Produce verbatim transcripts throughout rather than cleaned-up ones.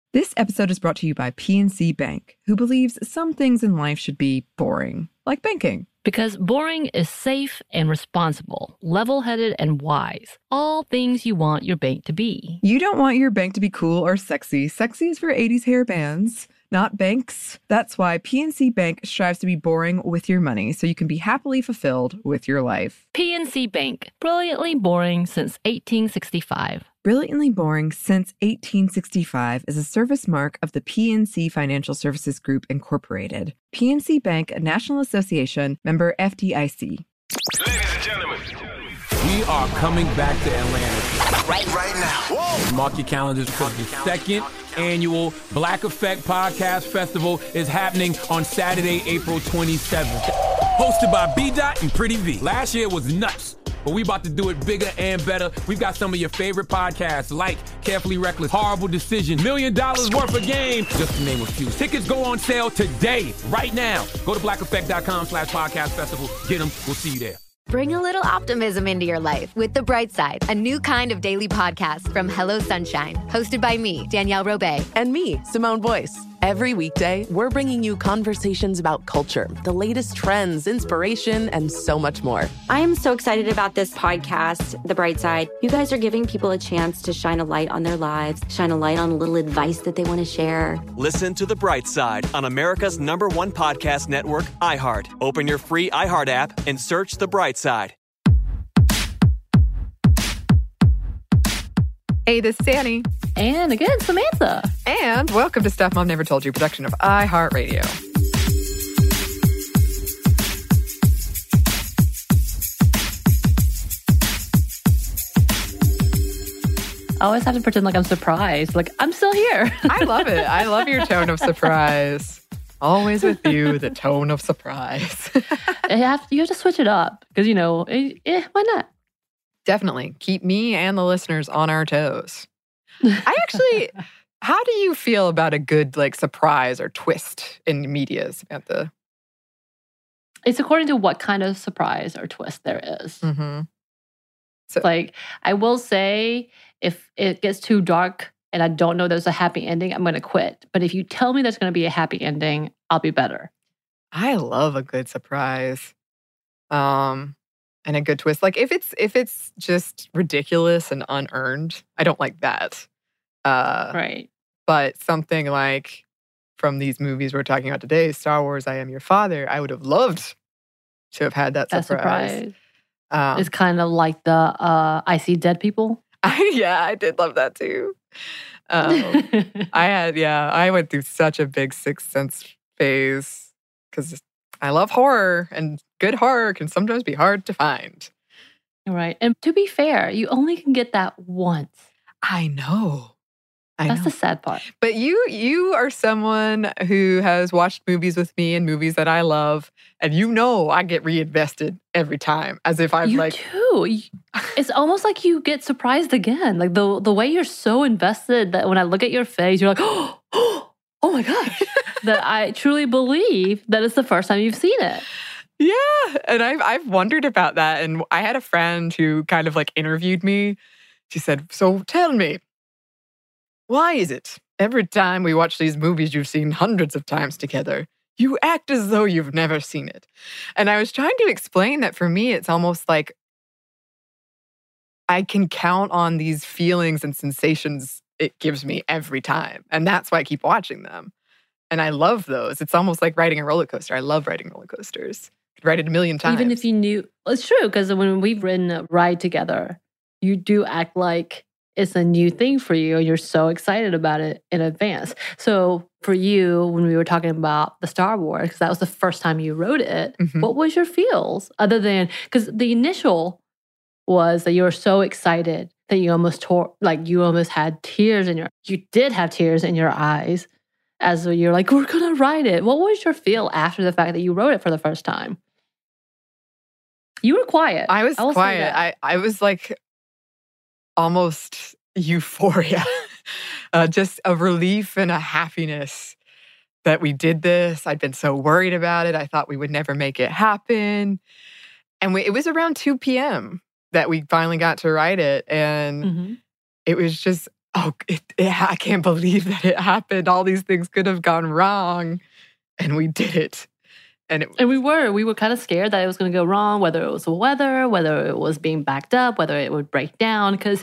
This episode is brought to you by P N C Bank, who believes some things in life should be boring, like banking. Because boring is safe and responsible, level-headed and wise. All things you want your bank to be. You don't want your bank to be cool or sexy. Sexy is for eighties hair bands, not banks. That's why P N C Bank strives to be boring with your money so you can be happily fulfilled with your life. P N C Bank, brilliantly boring since eighteen sixty-five. Brilliantly Boring Since eighteen sixty-five is a service mark of the P N C Financial Services Group, Incorporated. P N C Bank, a National Association, member F D I C. Ladies and gentlemen, we are coming back to Atlanta. Right, right now. Whoa. Mark your calendars because the second annual Black Effect Podcast Festival is happening on Saturday, April twenty-seventh. Hosted by B-Dot and Pretty V. Last year was nuts, but we about to do it bigger and better. We've got some of your favorite podcasts like Carefully Reckless, Horrible Decision, Million Dollars Worth of Game, just to name a few. Tickets go on sale today, right now. Go to blackeffect.com slash podcast festival. Get them. We'll see you there. Bring a little optimism into your life with The Bright Side, a new kind of daily podcast from Hello Sunshine, hosted by me, Danielle Robay. And me, Simone Boyce. Every weekday, we're bringing you conversations about culture, the latest trends, inspiration, and so much more. I am so excited about this podcast, The Bright Side. You guys are giving people a chance to shine a light on their lives, shine a light on a little advice that they want to share. Listen to The Bright Side on America's number one podcast network, iHeart. Open your free iHeart app and search The Bright Side. Hey, this is Danny. And again, Samantha. And welcome to Stuff Mom Never Told You, production of iHeartRadio. I always have to pretend like I'm surprised. Like, I'm still here. I love it. I love your tone of surprise. Always with you, the tone of surprise. you, have, you have to switch it up. Because, you know, eh, eh, why not? Definitely. Keep me and the listeners on our toes. I actually, how do you feel about a good, like, surprise or twist in media, Samantha? It's according to what kind of surprise or twist there is. Mm-hmm. So, like, I will say, if it gets too dark and I don't know there's a happy ending, I'm going to quit. But if you tell me there's going to be a happy ending, I'll be better. I love a good surprise. Um... And a good twist. Like, if it's if it's just ridiculous and unearned, I don't like that. Uh, right. But something like from these movies we're talking about today, Star Wars, I Am Your Father, I would have loved to have had that, that surprise. surprise. Um, it's kind of like the uh, I See Dead People. I, yeah, I did love that too. Um, I had, yeah, I went through such a big Sixth Sense phase because I love horror, and good horror can sometimes be hard to find. Right. And to be fair, you only can get that once. I know. I That's know. the sad part. But you you are someone who has watched movies with me and movies that I love, and you know I get reinvested every time, as if I'm you like... You too. It's almost like you get surprised again. Like the, the way you're so invested that when I look at your face, you're like, oh, oh my gosh. That I truly believe that it's the first time you've seen it. Yeah, and I've I've wondered about that. And I had a friend who kind of like interviewed me. She said, "So tell me, why is it every time we watch these movies you've seen hundreds of times together, you act as though you've never seen it?" And I was trying to explain that for me, it's almost like I can count on these feelings and sensations it gives me every time. And that's why I keep watching them. And I love those. It's almost like riding a roller coaster. I love riding roller coasters. I'd ride it a million times. Even if you knew, it's true, because when we've ridden a ride together, you do act like it's a new thing for you and you're so excited about it in advance. So for you, when we were talking about the Star Wars, because that was the first time you wrote it, Mhm. what was your feels? Other than, because the initial was that you were so excited that you almost tore, like you almost had tears in your, you did have tears in your eyes. As you're like, we're going to write it. What was your feel after the fact that you wrote it for the first time? You were quiet. I was I will say quiet. that. I, I was like almost euphoria. uh, just a relief and a happiness that we did this. I'd been so worried about it. I thought we would never make it happen. And we, it was around two p.m. that we finally got to write it. And Mhm. it was just oh, it, it, I can't believe that it happened. All these things could have gone wrong, and we did it. And, it, and we were. We were kind of scared that it was going to go wrong, whether it was the weather, whether it was being backed up, whether it would break down. Because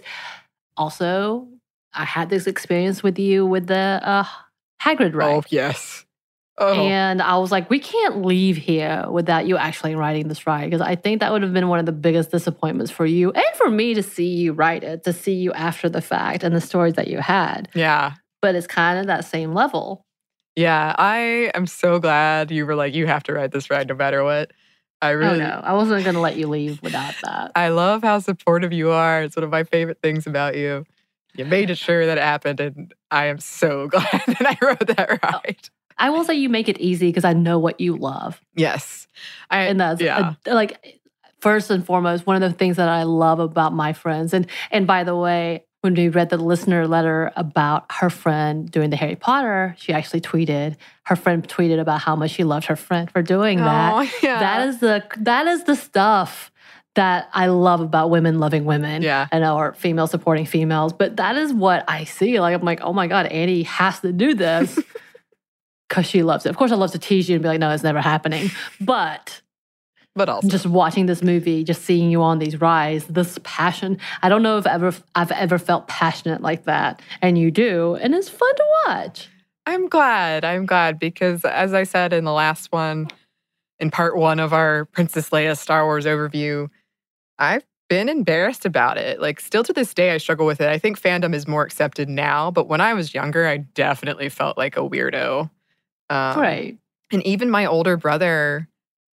also, I had this experience with you with the uh, Hagrid ride. Oh, yes. Oh. And I was like, we can't leave here without you actually riding this ride. Because I think that would have been one of the biggest disappointments for you and for me to see you ride it, to see you after the fact and the stories that you had. Yeah. But it's kind of that same level. Yeah, I am so glad you were like, you have to ride this ride no matter what. I really, oh, no. I wasn't going to let you leave without that. I love how supportive you are. It's one of my favorite things about you. You made it sure that it happened, and I am so glad that I rode that ride. I will say you make it easy because I know what you love. Yes. I, and that's yeah. a, like, first and foremost, one of the things that I love about my friends. And and by the way, when we read the listener letter about her friend doing the Harry Potter, she actually tweeted, her friend tweeted about how much she loved her friend for doing that. Oh, yeah. That is the that is the stuff that I love about women loving women. Yeah. And or female supporting females. But that is what I see. Like, I'm like, oh my God, Annie has to do this because she loves it. Of course, I love to tease you and be like, no, it's never happening. But But also, just watching this movie, just seeing you on these rides, this passion. I don't know if ever I've ever felt passionate like that, and you do, and it's fun to watch. I'm glad. I'm glad because, as I said in the last one, in part one of our Princess Leia Star Wars overview, I've been embarrassed about it. Like, still to this day, I struggle with it. I think fandom is more accepted now, but when I was younger, I definitely felt like a weirdo. Um, right. And even my older brother,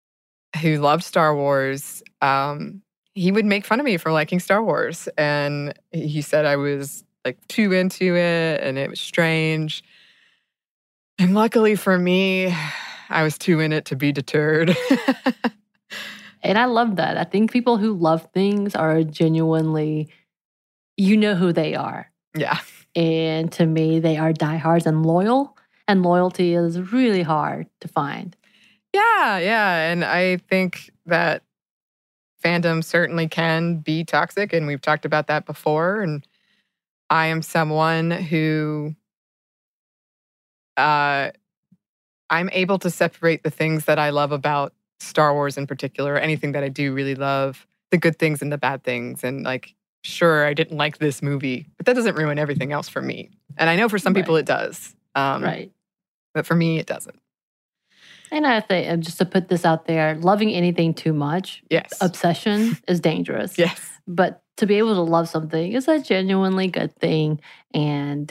who loved Star Wars, um, he would make fun of me for liking Star Wars. And he said I was like too into it and it was strange. And luckily for me, I was too in it to be deterred. And I love that. I think people who love things are genuinely, you know who they are. Yeah. And to me, they are diehards and loyal. And loyalty is really hard to find. Yeah, yeah. And I think that fandom certainly can be toxic, and we've talked about that before. And I am someone who uh, I'm able to separate the things that I love about Star Wars in particular, anything that I do really love, the good things and the bad things. And like, sure, I didn't like this movie, but that doesn't ruin everything else for me. And I know for some Right. people it does. Um, right. But for me, it doesn't. And I think, and just to put this out there, loving anything too much, Yes. obsession is dangerous. Yes. But to be able to love something is a genuinely good thing. And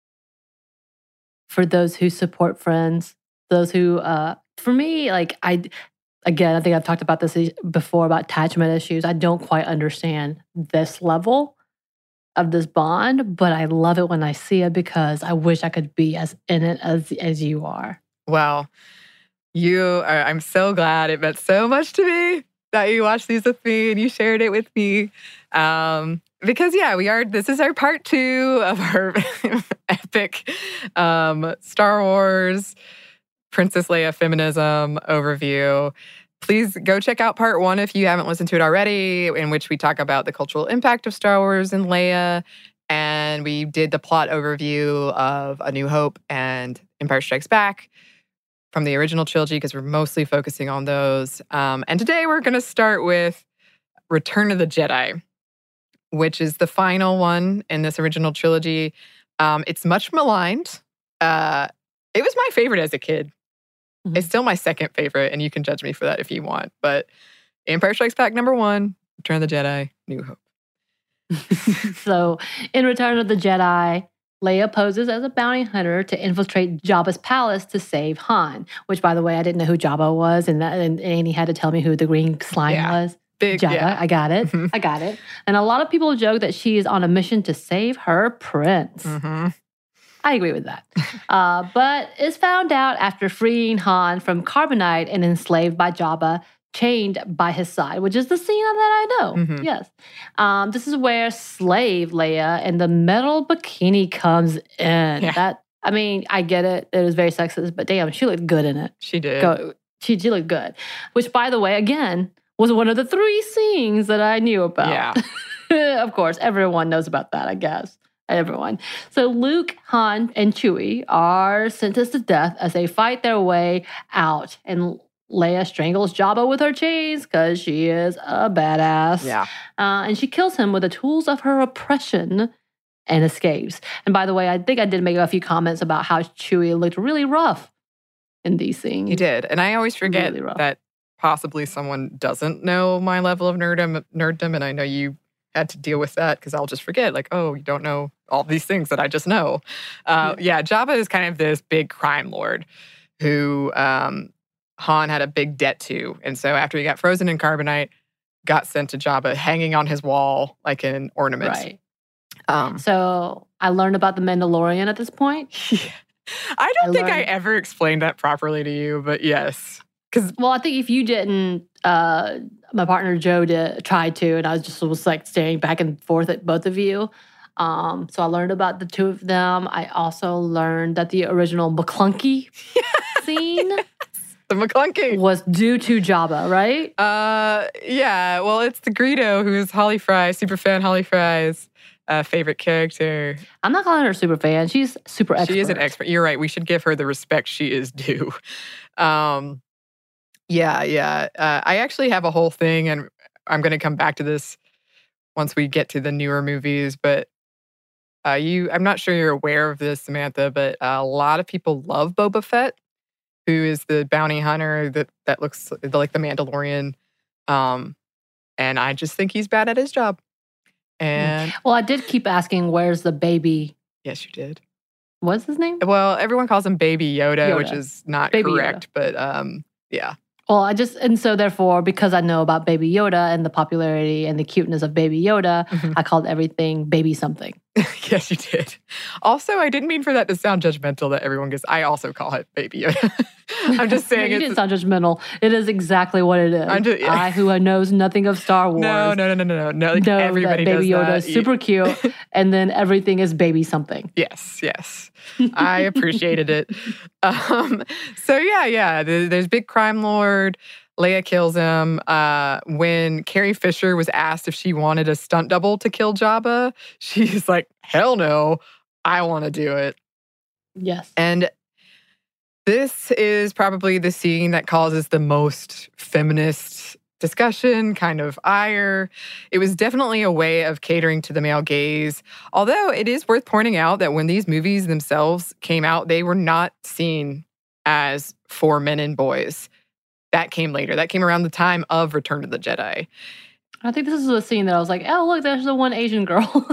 for those who support friends, those who, uh, for me, like I, again, I think I've talked about this before about attachment issues. I don't quite understand this level of this bond, but I love it when I see it because I wish I could be as in it as as you are. Well, you are, I'm so glad. It meant so much to me that you watched these with me and you shared it with me. Um, because yeah, we are, this is our part two of our epic um, Star Wars Princess Leia feminism overview. Please go check out part one if you haven't listened to it already, in which we talk about the cultural impact of Star Wars and Leia. And we did the plot overview of A New Hope and Empire Strikes Back from the original trilogy, because we're mostly focusing on those. Um, and today we're going to start with Return of the Jedi, which is the final one in this original trilogy. Um, it's much maligned. Uh, it was my favorite as a kid. Mm-hmm. It's still my second favorite, and you can judge me for that if you want. But Empire Strikes Back, number one, Return of the Jedi, New Hope. So in Return of the Jedi, Leia poses as a bounty hunter to infiltrate Jabba's palace to save Han, which, by the way, I didn't know who Jabba was, and, that, and Annie had to tell me who the green slime Yeah. was. Big, Jabba, yeah. I got it. I got it. And a lot of people joke that she is on a mission to save her prince. Mm-hmm. I agree with that. uh, but is found out after freeing Han from carbonite and enslaved by Jabba, chained by his side, which is the scene that I know. Mm-hmm. Yes. Um, this is where slave Leia in the metal bikini comes in. Yeah. That I mean, I get it. It was very sexist, but damn, she looked good in it. She did. Go, she, she looked good. Which, by the way, again, was one of the three scenes that I knew about. Yeah. Of course, everyone knows about that, I guess. everyone. So Luke, Han, and Chewie are sentenced to death as they fight their way out. And Leia strangles Jabba with her chains because she is a badass. Yeah. Uh, and she kills him with the tools of her oppression and escapes. And by the way, I think I did make a few comments about how Chewie looked really rough in these scenes. He did. And I always forget Really rough. that possibly someone doesn't know my level of nerddom, nerddom and I know you had to deal with that because I'll just forget, like, oh, you don't know all these things that I just know. Uh, yeah. yeah, Jabba is kind of this big crime lord who um, Han had a big debt to. And so after he got frozen in carbonite, got sent to Jabba, hanging on his wall like an ornament. Right. Um, So I learned about the Mandalorian at this point. yeah. I don't I think I learned- ever explained that properly to you, but yes. Because Well, I think if you didn't, uh, my partner Joe did, tried to, and I was just was like staring back and forth at both of you. Um, so I learned about the two of them. I also learned that the original McClunky scene the McClunky. was due to Jabba, right? Uh, yeah. Well, it's the Greedo, who's Holly Fry, super fan Holly Fry's uh, favorite character. I'm not calling her super fan. She's super expert. She is an expert. You're right. We should give her the respect she is due. Um, yeah, yeah. Uh, I actually have a whole thing, and I'm going to come back to this once we get to the newer movies. But uh, you, I'm not sure you're aware of this, Samantha, but a lot of people love Boba Fett, who is the bounty hunter that that looks like the Mandalorian. Um, and I just think he's bad at his job. And Well, I did keep asking, where's the baby? yes, you did. What's his name? Well, everyone calls him Baby Yoda, Yoda. which is not Baby correct, but um, yeah. Well, I just, and so therefore, because I know about Baby Yoda and the popularity and the cuteness of Baby Yoda, Mhm. I called everything Baby something. Yes, you did. Also, I didn't mean for that to sound judgmental that everyone gets. I also call it Baby Yoda. I'm just No, saying you it's didn't sound judgmental. It is exactly what it is. I'm just- yeah. I, who knows nothing of Star Wars, no, no, no, no, no, no. Like know everybody that Baby does Yoda that. is super cute, and then everything is Baby something. Yes, yes. I appreciated it. Um, so yeah, yeah. there- There's big crime lord. Leia kills him. Uh, when Carrie Fisher was asked if she wanted a stunt double to kill Jabba, she's like, "Hell no, I want to do it." Yes. And this is probably the scene that causes the most feminist discussion, kind of ire. It was definitely a way of catering to the male gaze. Although it is worth pointing out that when these movies themselves came out, they were not seen as for men and boys. That came later. That came around the time of Return of the Jedi. I think this is a scene that I was like, oh, look, there's the one Asian girl.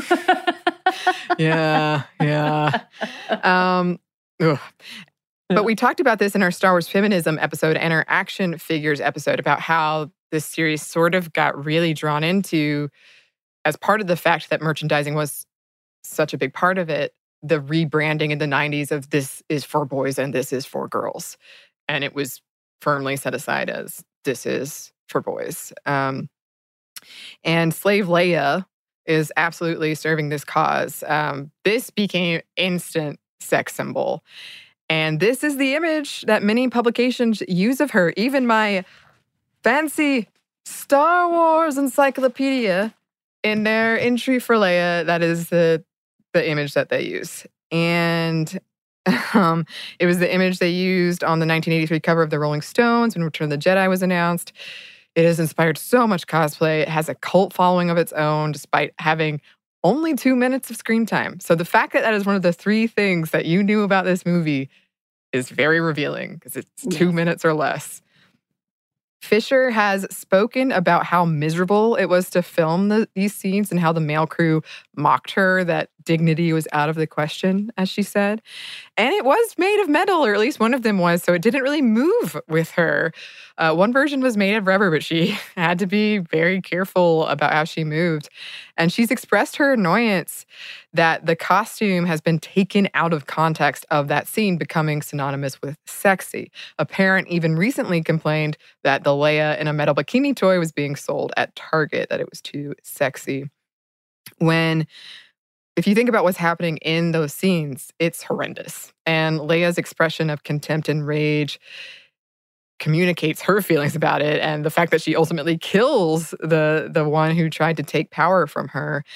Yeah, yeah. Um, ugh. But we talked about this in our Star Wars feminism episode and our action figures episode about how this series sort of got really drawn into, as part of the fact that merchandising was such a big part of it, the rebranding in the nineties of this is for boys and this is for girls. And it was firmly set aside as this is for boys. Um, and Slave Leia is absolutely serving this cause. Um, this became instant sex symbol. And this is the image that many publications use of her. Even my fancy Star Wars encyclopedia, in their entry for Leia, that is the, the image that they use. And um, it was the image they used on the nineteen eighty-three cover of the Rolling Stones when Return of the Jedi was announced. It has inspired so much cosplay. It has a cult following of its own, despite having only two minutes of screen time. So the fact that that is one of the three things that you knew about this movie is very revealing because it's two Yes. minutes or less. Fisher has spoken about how miserable it was to film the, these scenes and how the male crew mocked her, that dignity was out of the question, as she said. And it was made of metal, or at least one of them was, so it didn't really move with her. Uh, one version was made of rubber, but she had to be very careful about how she moved. And she's expressed her annoyance that the costume has been taken out of context of that scene, becoming synonymous with sexy. A parent even recently complained that the Leia in a metal bikini toy was being sold at Target, that it was too sexy. When, if you think about what's happening in those scenes, it's horrendous. And Leia's expression of contempt and rage communicates her feelings about it, and the fact that she ultimately kills the the one who tried to take power from her.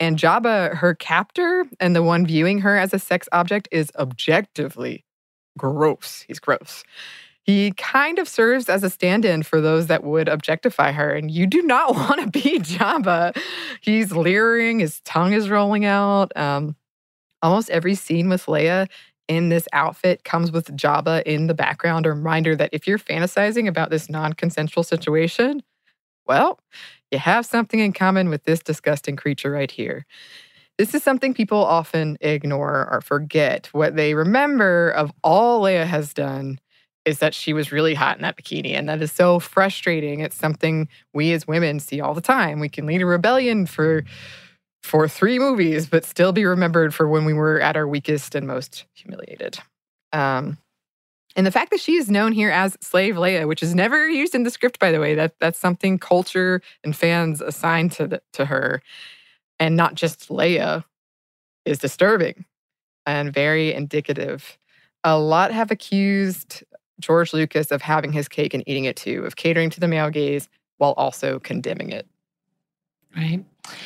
And Jabba, her captor, and the one viewing her as a sex object, is objectively gross. He's gross. He kind of serves as a stand-in for those that would objectify her, and you do not want to be Jabba. He's leering, his tongue is rolling out. Um, almost every scene with Leia in this outfit comes with Jabba in the background, a reminder that if you're fantasizing about this non-consensual situation, well, you have something in common with this disgusting creature right here. This is something people often ignore or forget. What they remember of all Leia has done is that she was really hot in that bikini, and that is so frustrating. It's something we as women see all the time. We can lead a rebellion for for three movies, but still be remembered for when we were at our weakest and most humiliated. Um, and the fact that she is known here as Slave Leia, which is never used in the script, by the way, that that's something culture and fans assign to the, to her, and not just Leia, is disturbing and very indicative. A lot have accused George Lucas of having his cake and eating it too, of catering to the male gaze while also condemning it. Right.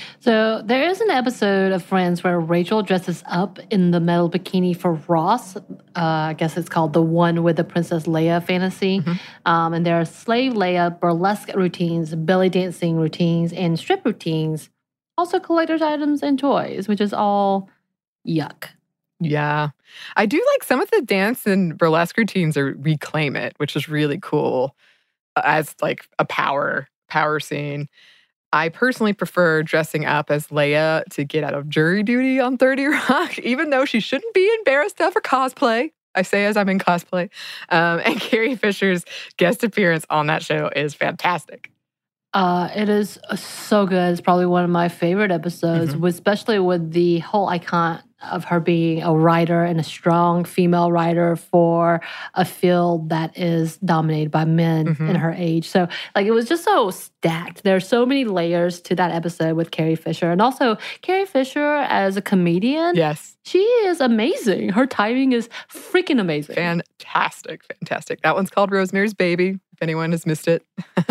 So there is an episode of Friends where Rachel dresses up in the metal bikini for Ross. Uh, I guess it's called The One with the Princess Leia Fantasy. Mm-hmm. Um, and there are Slave Leia burlesque routines, belly dancing routines, and strip routines. Also collector's items and toys, which is all yuck. Yeah. I do like some of the dance and burlesque routines are Reclaim It, which is really cool as like a power, power scene. I personally prefer dressing up as Leia to get out of jury duty on thirty Rock, even though she shouldn't be embarrassed of her cosplay. I say as I'm in cosplay. Um, and Carrie Fisher's guest appearance on that show is fantastic. Uh, it is so good. It's probably one of my favorite episodes, Mm-hmm. especially with the whole icon of her being a writer and a strong female writer for a field that is dominated by men Mm-hmm. in her age. So, like, it was just so stacked. There are so many layers to that episode with Carrie Fisher. And also, Carrie Fisher as a comedian, Yes. she is amazing. Her timing is freaking amazing. Fantastic, fantastic. That one's called Rosemary's Baby, if anyone has missed it.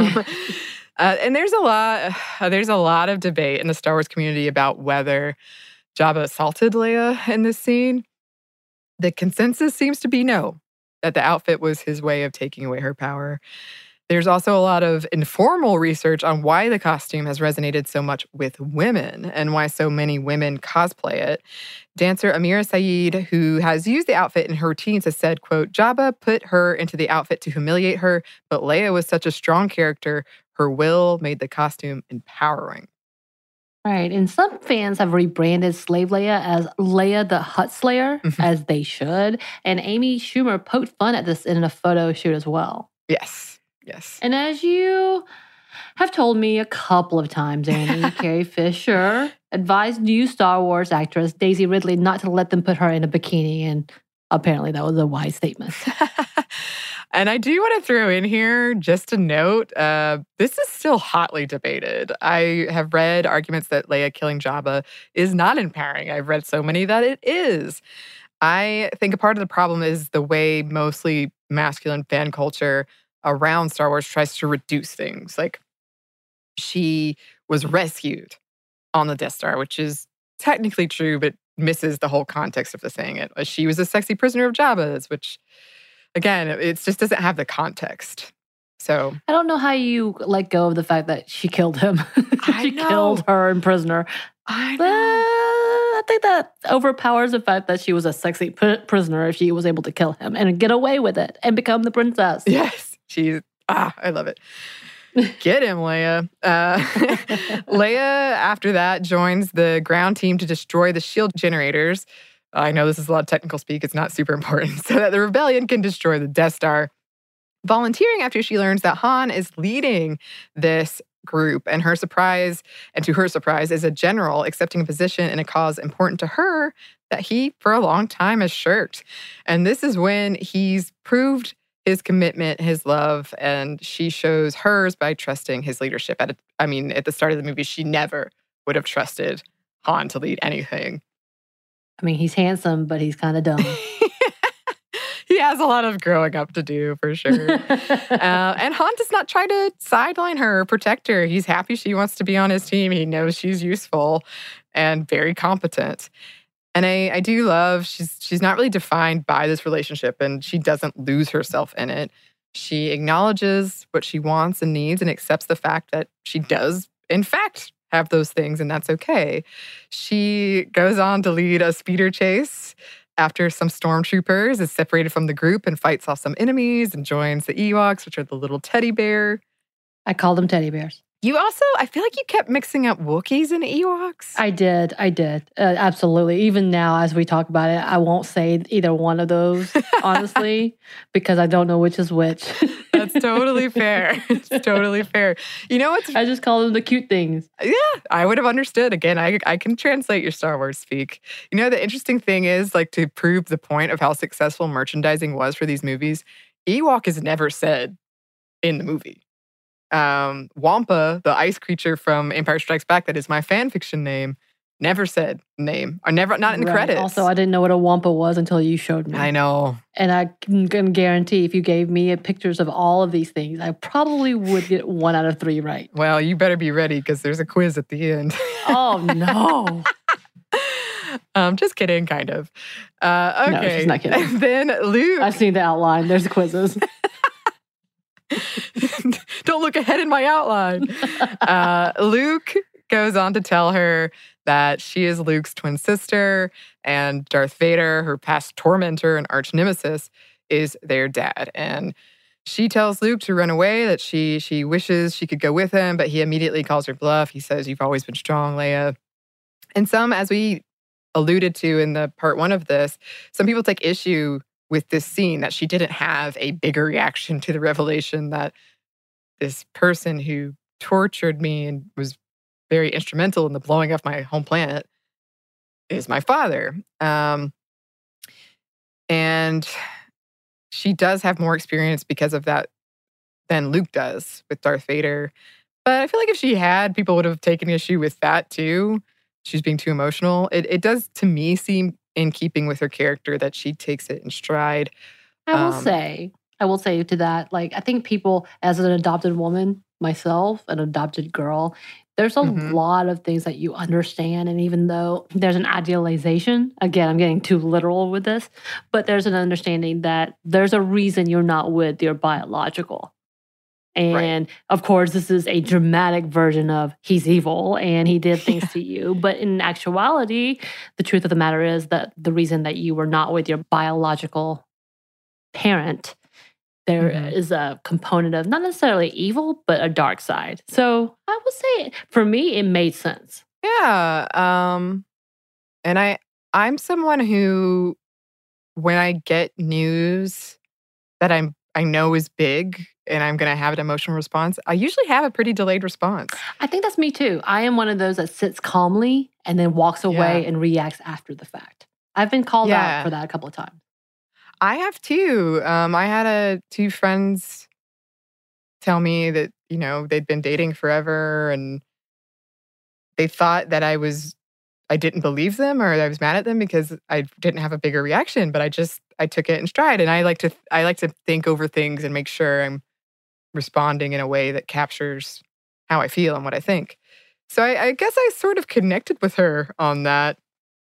Uh, and there's a lot, uh, there's a lot of debate in the Star Wars community about whether Jabba assaulted Leia in this scene. The consensus seems to be no, that the outfit was his way of taking away her power. There's also a lot of informal research on why the costume has resonated so much with women and why so many women cosplay it. Dancer Amira Saeed, who has used the outfit in her routines, has said, quote, Jabba put her into the outfit to humiliate her, but Leia was such a strong character, her will made the costume empowering. Right. And some fans have rebranded Slave Leia as Leia the Hutt Slayer, as they should. And Amy Schumer poked fun at this in a photo shoot as well. Yes. Yes. And as you have told me a couple of times, Annie, Carrie Fisher advised new Star Wars actress Daisy Ridley not to let them put her in a bikini. And apparently that was a wise statement. And I do want to throw in here just a note, uh, this is still hotly debated. I have read arguments that Leia killing Jabba is not empowering. I've read so many that it is. I think a part of the problem is the way mostly masculine fan culture around Star Wars tries to reduce things. Like, she was rescued on the Death Star, which is technically true, but misses the whole context of the saying it. She was a sexy prisoner of Jabba's, which, again, it just doesn't have the context. So I don't know how you let go of the fact that she killed him. I she know. killed her in prisoner. I But I think that overpowers the fact that she was a sexy p- prisoner if she was able to kill him and get away with it and become the princess. Yes, she's, ah, I love it. Get him, Leia. Uh, Leia, after that, joins the ground team to destroy the shield generators. I know this is a lot of technical speak. It's not super important. So that the rebellion can destroy the Death Star. Volunteering after she learns that Han is leading this group, and her surprise, and to her surprise, is a general accepting a position in a cause important to her that he, for a long time, has shirked. And this is when he's proved his commitment, his love, and she shows hers by trusting his leadership. At a, I mean, at the start of the movie, she never would have trusted Han to lead anything. I mean, he's handsome, but he's kind of dumb. He's he has a lot of growing up to do for sure. uh, and Han does not try to sideline her or protect her. He's happy she wants to be on his team. He knows she's useful and very competent. And I, I do love, she's she's not really defined by this relationship, and she doesn't lose herself in it. She acknowledges what she wants and needs and accepts the fact that she does, in fact, have those things, and that's okay. She goes on to lead a speeder chase after some stormtroopers, is separated from the group and fights off some enemies and joins the Ewoks, which are the little teddy bear. I call them teddy bears. You also, I feel like you kept mixing up Wookiees and Ewoks. I did. I did. Uh, absolutely. Even now, as we talk about it, I won't say either one of those, honestly, because I don't know which is which. That's totally fair. It's totally fair. You know what's... I just call them the cute things. Yeah, I would have understood. Again, I, I can translate your Star Wars speak. You know, the interesting thing is, like, to prove the point of how successful merchandising was for these movies, Ewok is never said in the movie. Um, Wampa, the ice creature from Empire Strikes Back, that is my fan fiction name, never said name, or never, not in the right. credits. Also, I didn't know what a Wampa was until you showed me. I know. And I can, can guarantee if you gave me pictures of all of these things, I probably would get one out of three right. Well, you better be ready because there's a quiz at the end. Oh, no. um, just kidding, kind of. Uh, okay. No, she's not kidding. And then Luke. I've seen the outline. There's the quizzes. Don't look ahead in my outline. Uh, Luke goes on to tell her that she is Luke's twin sister, and Darth Vader, her past tormentor and arch nemesis, is their dad. And she tells Luke to run away, that she she wishes she could go with him, but he immediately calls her bluff. He says, "You've always been strong, Leia." And some, as we alluded to in the part one of this, some people take issue with this scene, that she didn't have a bigger reaction to the revelation that this person who tortured me and was very instrumental in the blowing of my home planet is my father. Um, and she does have more experience because of that than Luke does with Darth Vader. But I feel like if she had, people would have taken issue with that too. She's being too emotional. It, it does, to me, seem in keeping with her character that she takes it in stride. I will Um, say, I will say to that, like, I think people, as an adopted woman, myself, an adopted girl, there's a Mhm. lot of things that you understand. And even though there's an idealization, again, I'm getting too literal with this, but there's an understanding that there's a reason you're not with your biological. And of course, this is a dramatic version of he's evil and he did things to you. But in actuality, the truth of the matter is that the reason that you were not with your biological parent, there Mhm. is a component of not necessarily evil, but a dark side. So I would say, for me, it made sense. Yeah. Um, and I, I'm someone who, when I get news that I'm, I know is big and I'm going to have an emotional response, I usually have a pretty delayed response. I think that's me too. I am one of those that sits calmly and then walks away Yeah. and reacts after the fact. I've been called Yeah. out for that a couple of times. I have too. Um, I had a two friends tell me that, you know, they'd been dating forever and they thought that I was, I didn't believe them or I was mad at them because I didn't have a bigger reaction, but I just, I took it in stride. And I like to, I like to think over things and make sure I'm responding in a way that captures how I feel and what I think. So I, I guess I sort of connected with her on that.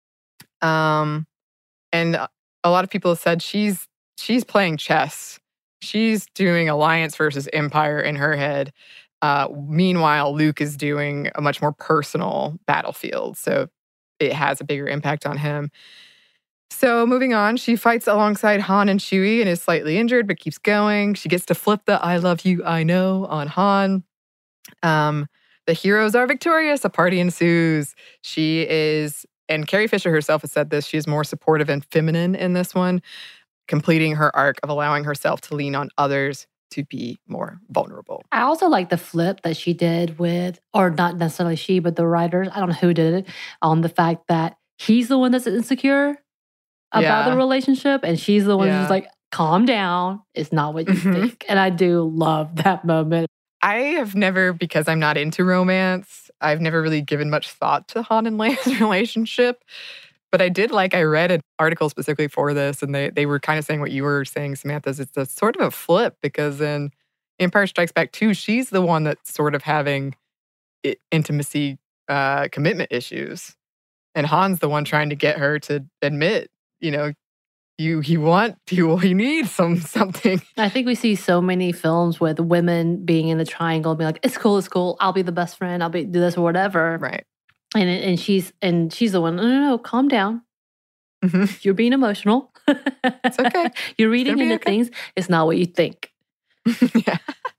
Um, and a lot of people have said she's she's playing chess. She's doing alliance versus empire in her head. Uh, meanwhile, Luke is doing a much more personal battlefield. So it has a bigger impact on him. So moving on, she fights alongside Han and Chewie and is slightly injured, but keeps going. She gets to flip the I love you, I know on Han. Um, the heroes are victorious. A party ensues. She is, and Carrie Fisher herself has said this, she is more supportive and feminine in this one, completing her arc of allowing herself to lean on others to be more vulnerable. I also like the flip that she did with, or not necessarily she, but the writers, I don't know who did it, on the fact that he's the one that's insecure about Yeah. the relationship and she's the one Yeah. who's like, calm down, it's not what you Mhm. think. And I do love that moment. I have never, because I'm not into romance, I've never really given much thought to Han and Leia's relationship. But I did like, I read an article specifically for this, and they, they were kind of saying what you were saying, Samantha, is it's a sort of a flip because in Empire Strikes Back two, she's the one that's sort of having i- intimacy uh, commitment issues. And Han's the one trying to get her to admit, you know, you you want, you, you need some something. I think we see so many films with women being in the triangle, being like, it's cool, it's cool. I'll be the best friend. I'll be do this or whatever. Right. And and she's and she's the one, no, no, no, calm down. Mm-hmm. You're being emotional. It's okay. You're reading be into okay. things. It's not what you think. Yeah.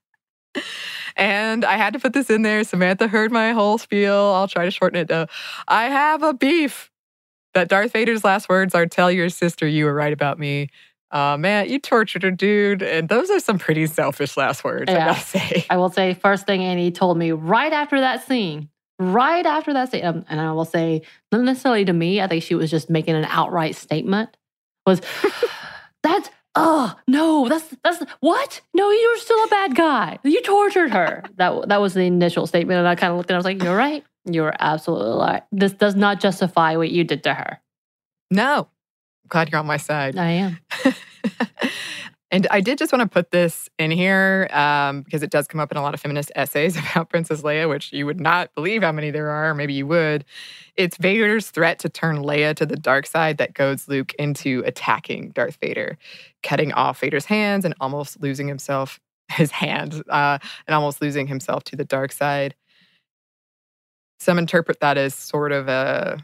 And I had to put this in there. Samantha heard my whole spiel. I'll try to shorten it though. I have a beef that Darth Vader's last words are, tell your sister you were right about me. Uh, man, you tortured her, dude. And those are some pretty selfish last words, Yeah. I gotta say. I will say, first thing Annie told me right after that scene, right after that scene, um, and I will say, not necessarily to me, I think she was just making an outright statement, was, that's, oh, no, that's, that's, what? No, you're still a bad guy. You tortured her. That that was the initial statement. And I kind of looked at it, I was like, you're right. You're absolutely right. This does not justify what you did to her. No. I'm glad you're on my side. I am. And I did just want to put this in here um, because it does come up in a lot of feminist essays about Princess Leia, which you would not believe how many there are, or maybe you would. It's Vader's threat to turn Leia to the dark side that goads Luke into attacking Darth Vader, cutting off Vader's hands and almost losing himself, his hands, uh, and almost losing himself to the dark side. Some interpret that as sort of a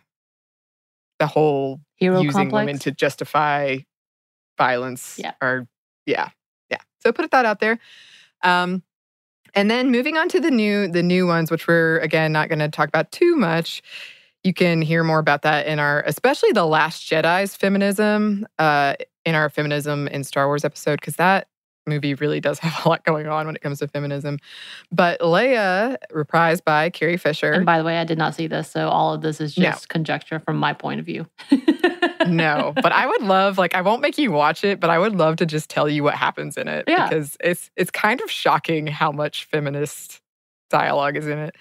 the whole Hero using complex? women to justify violence. Yeah. Or yeah, yeah. So put that out there. Um, and then moving on to the new the new ones, which we're again not going to talk about too much. You can hear more about that in our, especially the Last Jedi's feminism, uh, in our feminism in Star Wars episode, because that movie really does have a lot going on when it comes to feminism. But Leia, reprised by Carrie Fisher. And by the way, I did not see this, so all of this is No. just conjecture from my point of view. No, but I would love, like, I won't make you watch it, but I would love to just tell you what happens in it. Yeah. Because it's it's kind of shocking how much feminist dialogue is in it.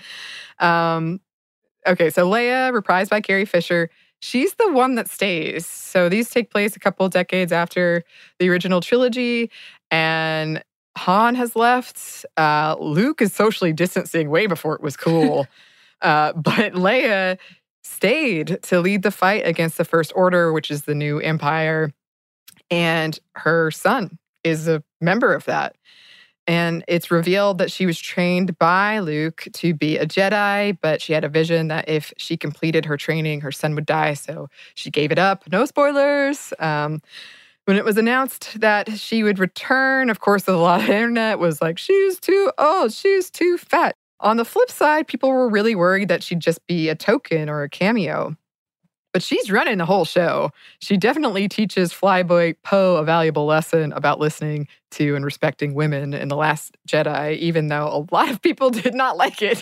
Um, okay, so Leia, reprised by Carrie Fisher, she's the one that stays. So these take place a couple of decades after the original trilogy, and Han has left. Uh, Luke is socially distancing way before it was cool. uh, but Leia stayed to lead the fight against the First Order, which is the new empire. And her son is a member of that. And it's revealed that she was trained by Luke to be a Jedi, but she had a vision that if she completed her training, her son would die. So she gave it up. No spoilers. Um, when it was announced that she would return, of course, a lot of the internet was like, she's too old, she's too fat. On the flip side, people were really worried that she'd just be a token or a cameo. But she's running the whole show. She definitely teaches Flyboy Poe a valuable lesson about listening to and respecting women in The Last Jedi, even though a lot of people did not like it.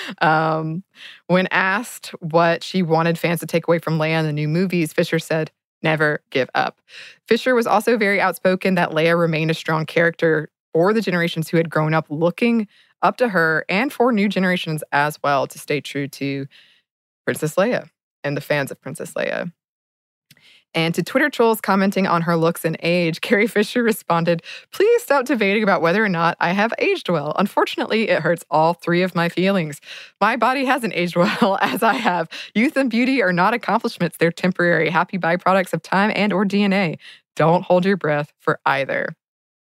Um, when asked what she wanted fans to take away from Leia in the new movies, Fisher said, never give up. Fisher was also very outspoken that Leia remained a strong character for the generations who had grown up looking up to her and for new generations as well to stay true to Princess Leia and the fans of Princess Leia. And to Twitter trolls commenting on her looks and age, Carrie Fisher responded, please stop debating about whether or not I have aged well. Unfortunately, it hurts all three of my feelings. My body hasn't aged well as I have. Youth and beauty are not accomplishments. They're temporary, happy byproducts of time and or D N A. Don't hold your breath for either.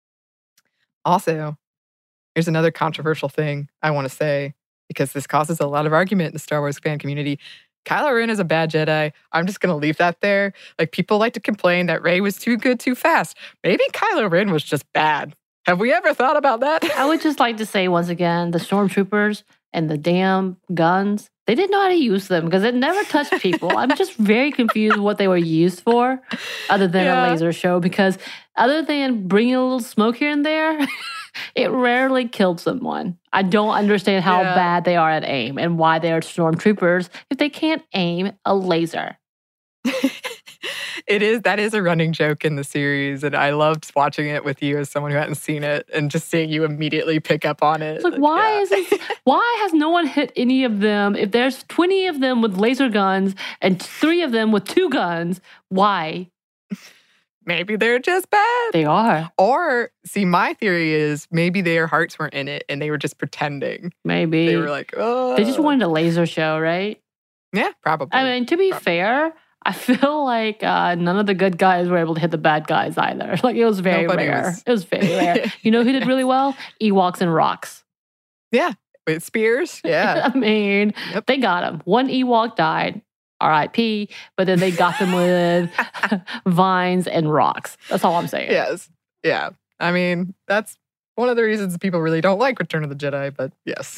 Also, here's another controversial thing I want to say, because this causes a lot of argument in the Star Wars fan community. Kylo Ren is a bad Jedi. I'm just going to leave that there. Like, people like to complain that Rey was too good too fast. Maybe Kylo Ren was just bad. Have we ever thought about that? I would just like to say once again, the stormtroopers and the damn guns, they didn't know how to use them because it never touched people. I'm just very confused what they were used for other than Yeah. a laser show, because other than bringing a little smoke here and there, it rarely killed someone. I don't understand how Yeah. bad they are at aim and why they are stormtroopers if they can't aim a laser. It is, that is a running joke in the series. And I loved watching it with you as someone who hadn't seen it and just seeing you immediately pick up on it. It's like, why Yeah. is this, why has no one hit any of them? If there's twenty of them with laser guns and three of them with two guns, why? Maybe they're just bad. They are. Or, see, my theory is maybe their hearts weren't in it and they were just pretending. Maybe. They were like, oh. They just wanted a laser show, right? Yeah, probably. I mean, to be Probably. fair, I feel like uh, none of the good guys were able to hit the bad guys either. Like, it was very Nobody rare. was- It was very rare. You know who did really well? Ewoks and Rocks. Yeah, with spears. Yeah. I mean, Yep. they got him. One Ewok died, R I P, but then they got them with vines and rocks. That's all I'm saying. Yes. Yeah. I mean, that's one of the reasons people really don't like Return of the Jedi, but yes.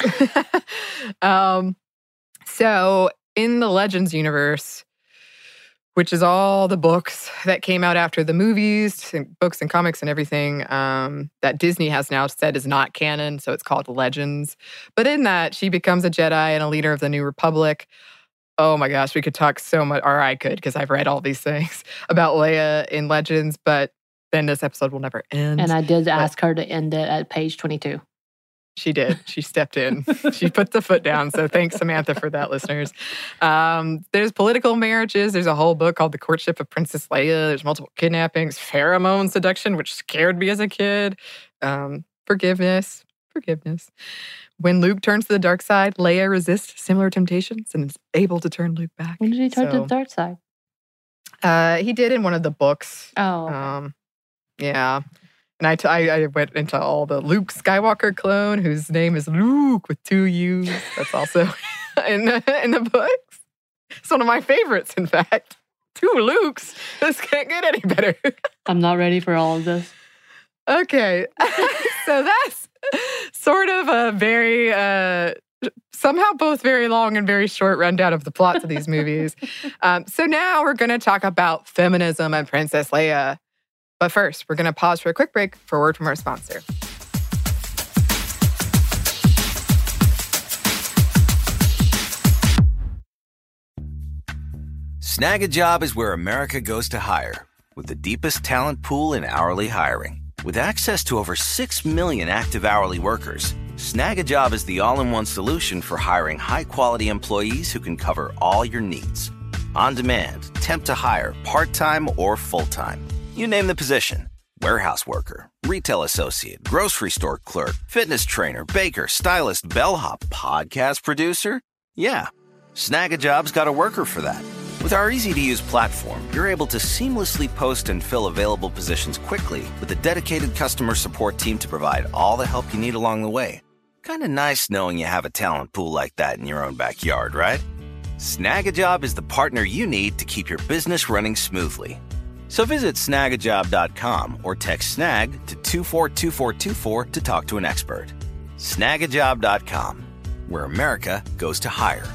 um, so in the Legends universe, which is all the books that came out after the movies, and books and comics and everything um, that Disney has now said is not canon, so it's called Legends. But in that, she becomes a Jedi and a leader of the New Republic. Oh my gosh, we could talk so much, or I could, because I've read all these things about Leia in Legends, but then this episode will never end. And I did ask her to end it at page twenty-two. She did. She stepped in. She put the foot down. So thanks, Samantha, for that, listeners. Um, there's political marriages. There's a whole book called The Courtship of Princess Leia. There's multiple kidnappings, pheromone seduction, which scared me as a kid. Um, forgiveness. Forgiveness. When Luke turns to the dark side, Leia resists similar temptations and is able to turn Luke back. When did he turn to So, the dark side? Uh, he did in one of the books. Oh, okay. Um, yeah. And I, t- I, I went into all the Luke Skywalker clone, whose name is Luke with two U's. That's also in, the, in the books. It's one of my favorites, in fact. Two Lukes. This can't get any better. I'm not ready for all of this. Okay. So that's sort of a very, uh, somehow both very long and very short rundown of the plots of these movies. Um, so now we're going to talk about feminism and Princess Leia. But first, we're going to pause for a quick break for a word from our sponsor. Snag a Job is where America goes to hire, with the deepest talent pool in hourly hiring. With access to over six million active hourly workers, Snag a Job is the all-in-one solution for hiring high-quality employees who can cover all your needs. On demand, temp to hire, part-time or full-time. You name the position. Warehouse worker, retail associate, grocery store clerk, fitness trainer, baker, stylist, bellhop, podcast producer. Yeah, Snag a Job's got a worker for that. With our easy-to-use platform, you're able to seamlessly post and fill available positions quickly with a dedicated customer support team to provide all the help you need along the way. Kind of nice knowing you have a talent pool like that in your own backyard, right? Snag a Job is the partner you need to keep your business running smoothly. So visit snag a job dot com or text snag to two four two four two four to talk to an expert. snag a job dot com, where America goes to hire.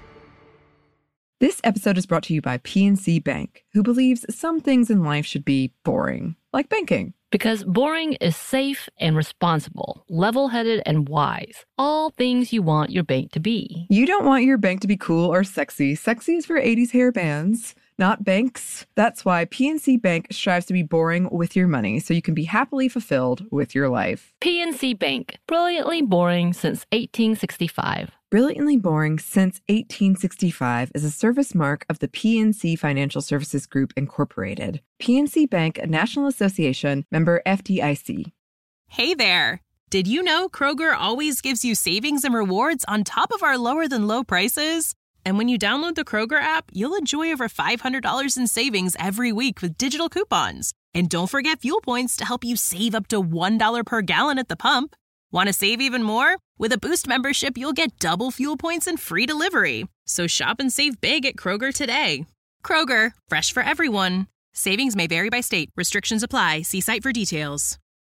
This episode is brought to you by P N C Bank, who believes some things in life should be boring, like banking. Because boring is safe and responsible, level-headed and wise. All things you want your bank to be. You don't want your bank to be cool or sexy. Sexy is for eighties hair bands, not banks. That's why P N C Bank strives to be boring with your money so you can be happily fulfilled with your life. P N C Bank, brilliantly boring since eighteen sixty-five. Brilliantly Boring Since eighteen sixty-five is a service mark of the P N C Financial Services Group, Incorporated. P N C Bank, a National Association, member F D I C. Hey there! Did you know Kroger always gives you savings and rewards on top of our lower-than-low prices? And when you download the Kroger app, you'll enjoy over five hundred dollars in savings every week with digital coupons. And don't forget fuel points to help you save up to one dollar per gallon at the pump. Want to save even more? With a Boost membership, you'll get double fuel points and free delivery. So shop and save big at Kroger today. Kroger, fresh for everyone. Savings may vary by state. Restrictions apply. See site for details.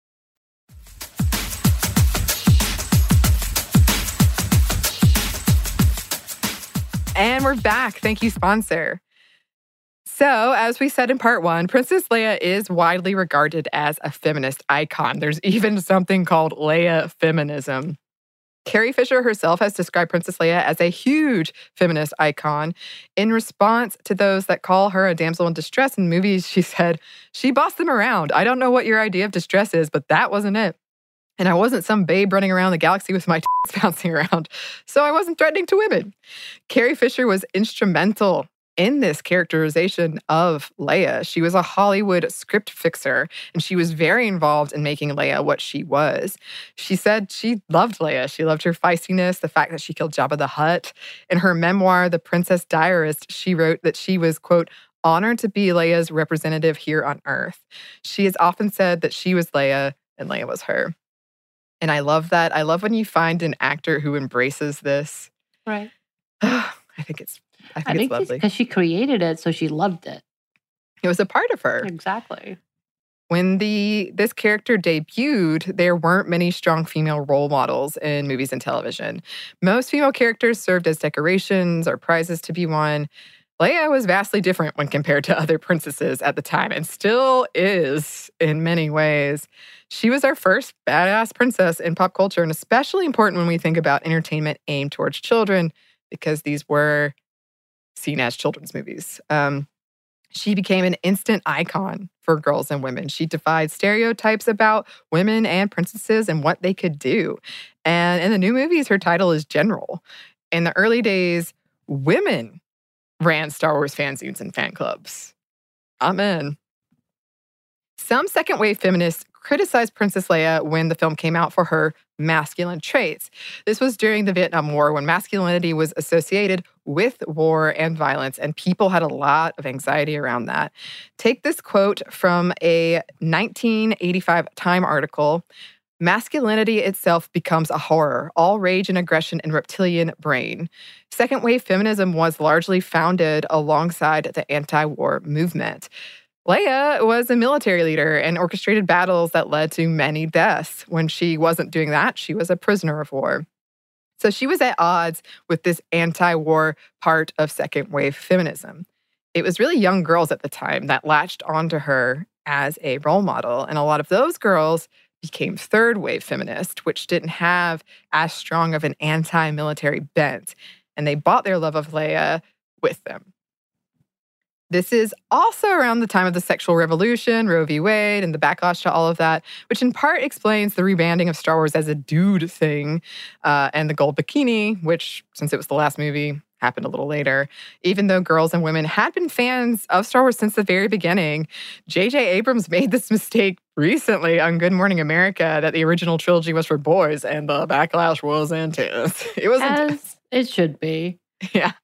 And we're back. Thank you, sponsor. So, as we said in part one, Princess Leia is widely regarded as a feminist icon. There's even something called Leia feminism. Carrie Fisher herself has described Princess Leia as a huge feminist icon. In response to those that call her a damsel in distress in movies, she said, "She bossed them around. I don't know what your idea of distress is, but that wasn't it. And I wasn't some babe running around the galaxy with my tits bouncing around, so I wasn't threatening to women." Carrie Fisher was instrumental in this characterization of Leia. She was a Hollywood script fixer, and she was very involved in making Leia what she was. She said she loved Leia. She loved her feistiness, the fact that she killed Jabba the Hutt. In her memoir, The Princess Diarist, she wrote that she was, quote, honored to be Leia's representative here on Earth. She has often said that she was Leia and Leia was her. And I love that. I love when you find an actor who embraces this. Right. I think it's I think, I think it's lovely. because she created it, so she loved it. It was a part of her. Exactly. When the this character debuted, there weren't many strong female role models in movies and television. Most female characters served as decorations or prizes to be won. Leia was vastly different when compared to other princesses at the time, and still is in many ways. She was our first badass princess in pop culture, and especially important when we think about entertainment aimed towards children, because these were seen as children's movies. Um, she became an instant icon for girls and women. She defied stereotypes about women and princesses and what they could do. And in the new movies, her title is General. In the early days, women ran Star Wars fanzines and fan clubs. Amen. Some second-wave feminists criticized Princess Leia when the film came out for her masculine traits. This was during the Vietnam War, when masculinity was associated with war and violence, and people had a lot of anxiety around that. Take this quote from a nineteen eighty-five Time article. "Masculinity itself becomes a horror, all rage and aggression and reptilian brain." Second-wave feminism was largely founded alongside the anti-war movement. Leia was a military leader and orchestrated battles that led to many deaths. When she wasn't doing that, she was a prisoner of war. So she was at odds with this anti-war part of second-wave feminism. It was really young girls at the time that latched onto her as a role model, and a lot of those girls became third-wave feminists, which didn't have as strong of an anti-military bent, and they bought their love of Leia with them. This is also around the time of the sexual revolution, Roe v. Wade, and the backlash to all of that, which in part explains the rebranding of Star Wars as a dude thing, uh, and the gold bikini, which, since it was the last movie, happened a little later. Even though girls and women had been fans of Star Wars since the very beginning, J J Abrams made this mistake recently on Good Morning America that the original trilogy was for boys, and the backlash was intense. It was As intense. It should be. Yeah.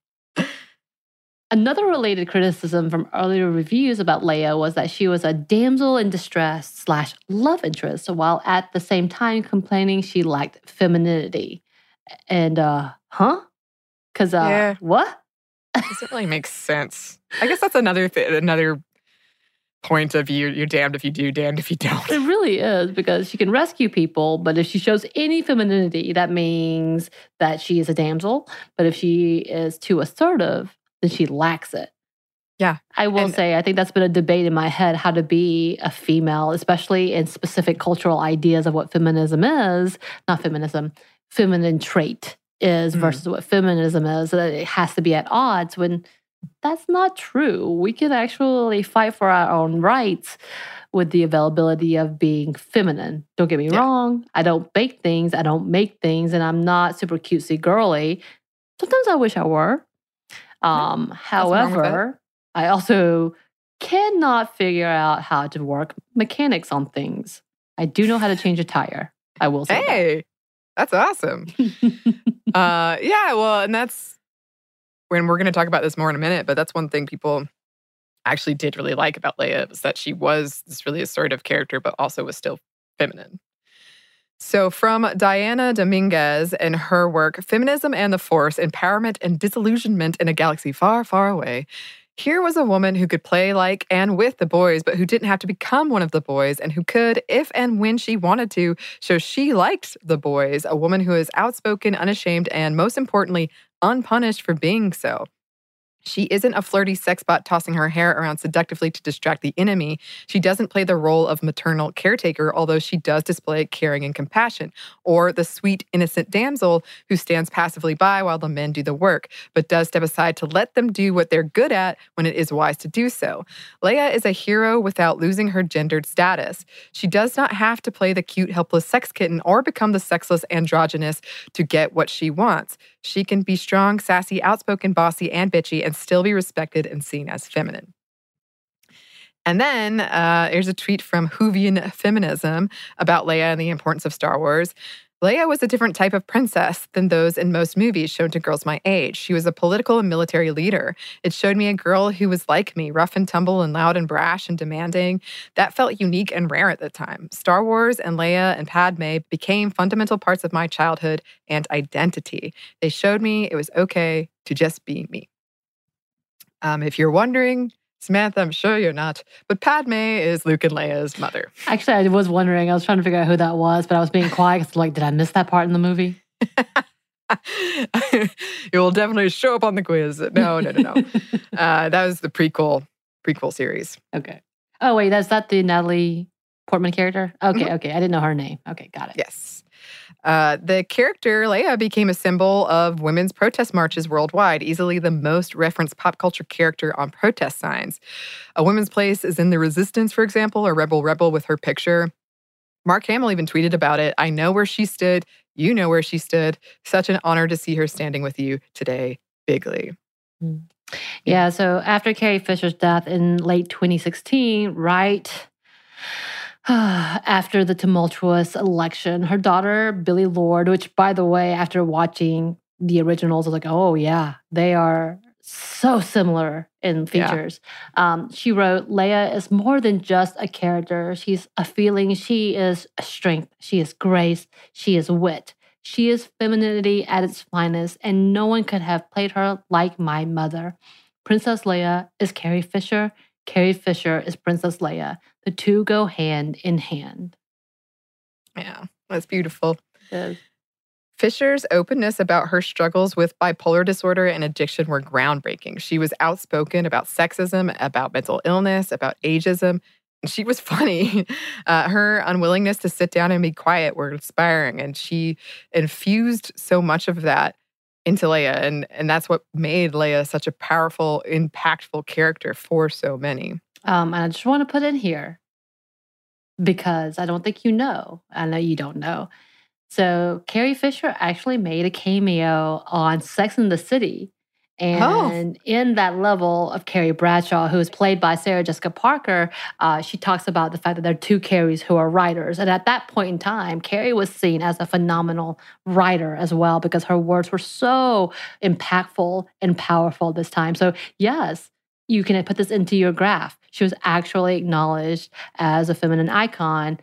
Another related criticism from earlier reviews about Leia was that she was a damsel in distress slash love interest, while at the same time complaining she lacked femininity. And, uh, huh? Because, uh, Yeah. what? Doesn't really make sense. I guess that's another th- another point of view. You're damned if you do, damned if you don't. It really is, because she can rescue people, but if she shows any femininity, that means that she is a damsel. But if she is too assertive, then she lacks it. Yeah. I will And- say, I think that's been a debate in my head, how to be a female, especially in specific cultural ideas of what feminism is, not feminism, feminine trait is Mm. versus what feminism is, that it has to be at odds, when that's not true. We can actually fight for our own rights with the availability of being feminine. Don't get me Yeah. wrong. I don't bake things. I don't make things. And I'm not super cutesy girly. Sometimes I wish I were. Um, wrong with however, I also cannot figure out how to work mechanics on things. I do know how to change a tire. I will say Hey, that's awesome. that. uh, yeah, well, and that's when we're going to talk about this more in a minute, but that's one thing people actually did really like about Leia, was that she was this really assertive character, but also was still feminine. So from Diana Dominguez and her work, Feminism and the Force, Empowerment and Disillusionment in a Galaxy Far, Far Away, here was a woman who could play like and with the boys, but who didn't have to become one of the boys, and who could, if and when she wanted to, show she liked the boys, a woman who is outspoken, unashamed, and most importantly, unpunished for being so. She isn't a flirty sex bot tossing her hair around seductively to distract the enemy. She doesn't play the role of maternal caretaker, although she does display caring and compassion, or the sweet, innocent damsel who stands passively by while the men do the work, but does step aside to let them do what they're good at when it is wise to do so. Leia is a hero without losing her gendered status. She does not have to play the cute, helpless sex kitten or become the sexless androgynous to get what she wants. She can be strong, sassy, outspoken, bossy, and bitchy, and still be respected and seen as feminine. And then uh, there's a tweet from Whovian Feminism about Leia and the importance of Star Wars. Leia was a different type of princess than those in most movies shown to girls my age. She was a political and military leader. It showed me a girl who was like me, rough and tumble and loud and brash and demanding. That felt unique and rare at the time. Star Wars and Leia and Padme became fundamental parts of my childhood and identity. They showed me it was okay to just be me. Um, if you're wondering, Samantha, I'm sure you're not, but Padme is Luke and Leia's mother. Actually, I was wondering. I was trying to figure out who that was, but I was being quiet because, like, did I miss that part in the movie? You will definitely show up on the quiz. No, no, no, no. uh, that was the prequel prequel series. Okay. Oh, wait, that's that the Natalie Portman character? Okay, Mhm. okay. I didn't know her name. Okay, got it. Yes. Uh, the character, Leia, became a symbol of women's protest marches worldwide, easily the most referenced pop culture character on protest signs. A woman's place is in the Resistance, for example, or Rebel Rebel with her picture. Mark Hamill even tweeted about it. I know where she stood. You know where she stood. Such an honor to see her standing with you today, bigly. Yeah, so after Carrie Fisher's death in late twenty sixteen, right after the tumultuous election, her daughter, Billie Lourd, which, by the way, after watching the originals, I was like, oh, yeah, they are so similar in features. Yeah. Um, she wrote, Leia is more than just a character. She's a feeling. She is a strength. She is grace. She is wit. She is femininity at its finest, and no one could have played her like my mother. Princess Leia is Carrie Fisher. Carrie Fisher is Princess Leia. The two go hand in hand. Yeah, that's beautiful. It is. Fisher's openness about her struggles with bipolar disorder and addiction were groundbreaking. She was outspoken about sexism, about mental illness, about ageism. And she was funny. Uh, her unwillingness to sit down and be quiet were inspiring. And she infused so much of that into Leia. And, and that's what made Leia such a powerful, impactful character for so many. Um, and I just want to put in here, because I don't think you know. I know you don't know. So Carrie Fisher actually made a cameo on Sex and the City. And oh. in that level of Carrie Bradshaw, who is played by Sarah Jessica Parker, uh, she talks about the fact that there are two Carries who are writers. And at that point in time, Carrie was seen as a phenomenal writer as well, because her words were so impactful and powerful this time. So yes, you can put this into your graph. She was actually acknowledged as a feminine icon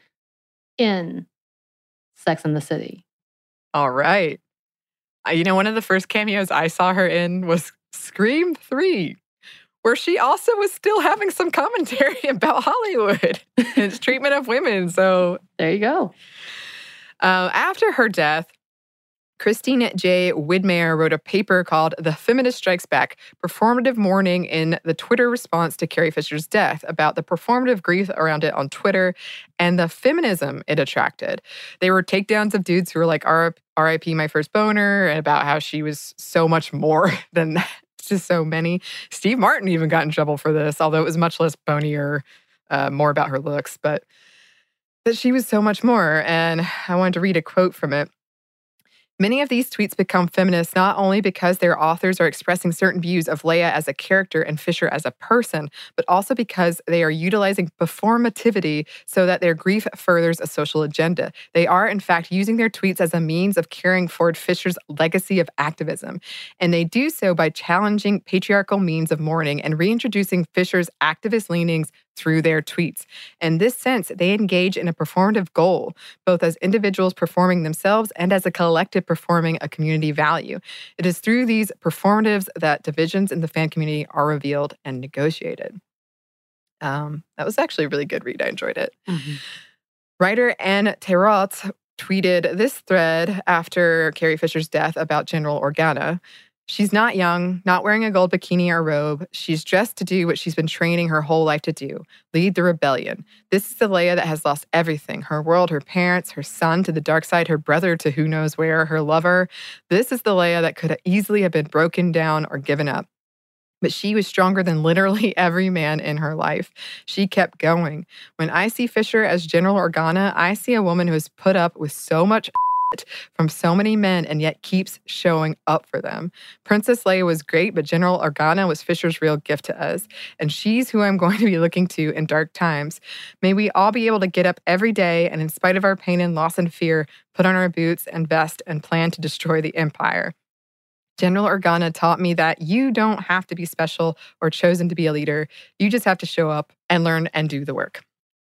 in Sex and the City. All right. You know, one of the first cameos I saw her in was Scream three, where she also was still having some commentary about Hollywood and its treatment of women. So there you go. Uh, after her death, Christine J. Widmer wrote a paper called The Feminist Strikes Back, Performative Mourning in the Twitter Response to Carrie Fisher's Death, about the performative grief around it on Twitter and the feminism it attracted. They were takedowns of dudes who were like, R I P my first boner, and about how she was so much more than that, just so many. Steve Martin even got in trouble for this, although it was much less bonier, uh, more about her looks, but that she was so much more. And I wanted to read a quote from it. Many of these tweets become feminist not only because their authors are expressing certain views of Leia as a character and Fisher as a person, but also because they are utilizing performativity so that their grief furthers a social agenda. They are, in fact, using their tweets as a means of carrying forward Fisher's legacy of activism. And they do so by challenging patriarchal means of mourning and reintroducing Fisher's activist leanings through their tweets. In this sense, they engage in a performative goal, both as individuals performing themselves and as a collective performing a community value. It is through these performatives that divisions in the fan community are revealed and negotiated. Um, that was actually a really good read. I enjoyed it. Mm-hmm. Writer Anne Terraut tweeted this thread after Carrie Fisher's death about General Organa. She's not young, not wearing a gold bikini or robe. She's dressed to do what she's been training her whole life to do, lead the rebellion. This is the Leia that has lost everything, her world, her parents, her son to the dark side, her brother to who knows where, her lover. This is the Leia that could easily have been broken down or given up. But she was stronger than literally every man in her life. She kept going. When I see Fisher as General Organa, I see a woman who has put up with so much from so many men and yet keeps showing up for them. Princess Leia was great, but General Organa was Fisher's real gift to us. And she's who I'm going to be looking to in dark times. May we all be able to get up every day and in spite of our pain and loss and fear, put on our boots and vest and plan to destroy the Empire. General Organa taught me that you don't have to be special or chosen to be a leader. You just have to show up and learn and do the work.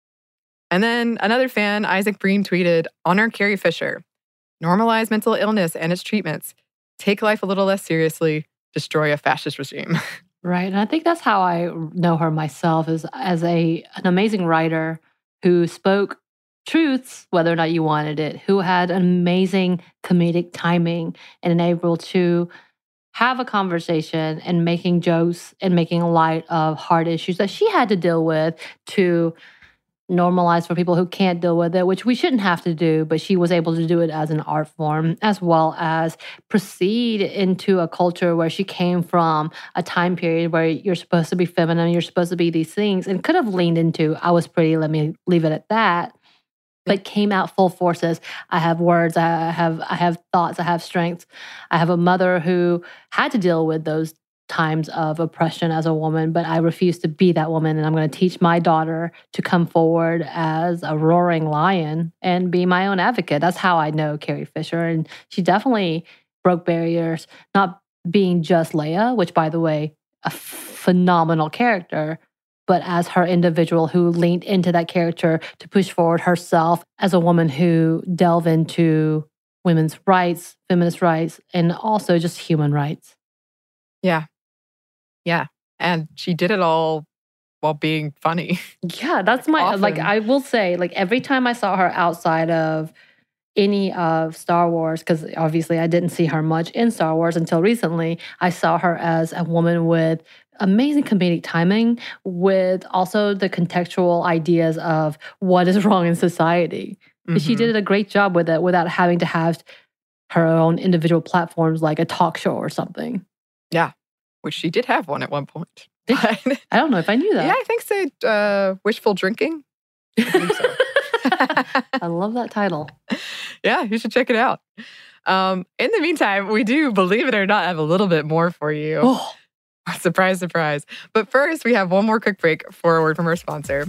And then another fan, Isaac Breen, tweeted, honor Carrie Fisher. Normalize mental illness and its treatments. Take life a little less seriously. Destroy a fascist regime. Right. And I think that's how I know her myself, is as a an amazing writer who spoke truths, whether or not you wanted it, who had amazing comedic timing and able to have a conversation and making jokes and making light of hard issues that she had to deal with to normalize for people who can't deal with it, which we shouldn't have to do, but she was able to do it as an art form, as well as proceed into a culture where she came from a time period where you're supposed to be feminine, you're supposed to be these things, and could have leaned into, I was pretty, let me leave it at that, but came out full forces. I have words, I have I have thoughts, I have strengths. I have a mother who had to deal with those times of oppression as a woman, but I refuse to be that woman, and I'm going to teach my daughter to come forward as a roaring lion and be my own advocate. That's how I know Carrie Fisher, and she definitely broke barriers, not being just Leia, which, by the way, a phenomenal character, but as her individual who leaned into that character to push forward herself as a woman who delved into women's rights, feminist rights, and also just human rights. Yeah. Yeah. And she did it all while being funny. Yeah, that's my, Often. like, I will say, like, every time I saw her outside of any of Star Wars, because obviously I didn't see her much in Star Wars until recently, I saw her as a woman with amazing comedic timing, with also the contextual ideas of what is wrong in society. Mm-hmm. She did a great job with it without having to have her own individual platforms like a talk show or something. Yeah, which she did have one at one point. I don't know if I knew that. Yeah, I think so. Uh, Wishful Drinking. I think so. I love that title. Yeah, you should check it out. Um, in the meantime, we do, believe it or not, have a little bit more for you. Oh. Surprise, surprise. But first, we have one more quick break for a word from our sponsor.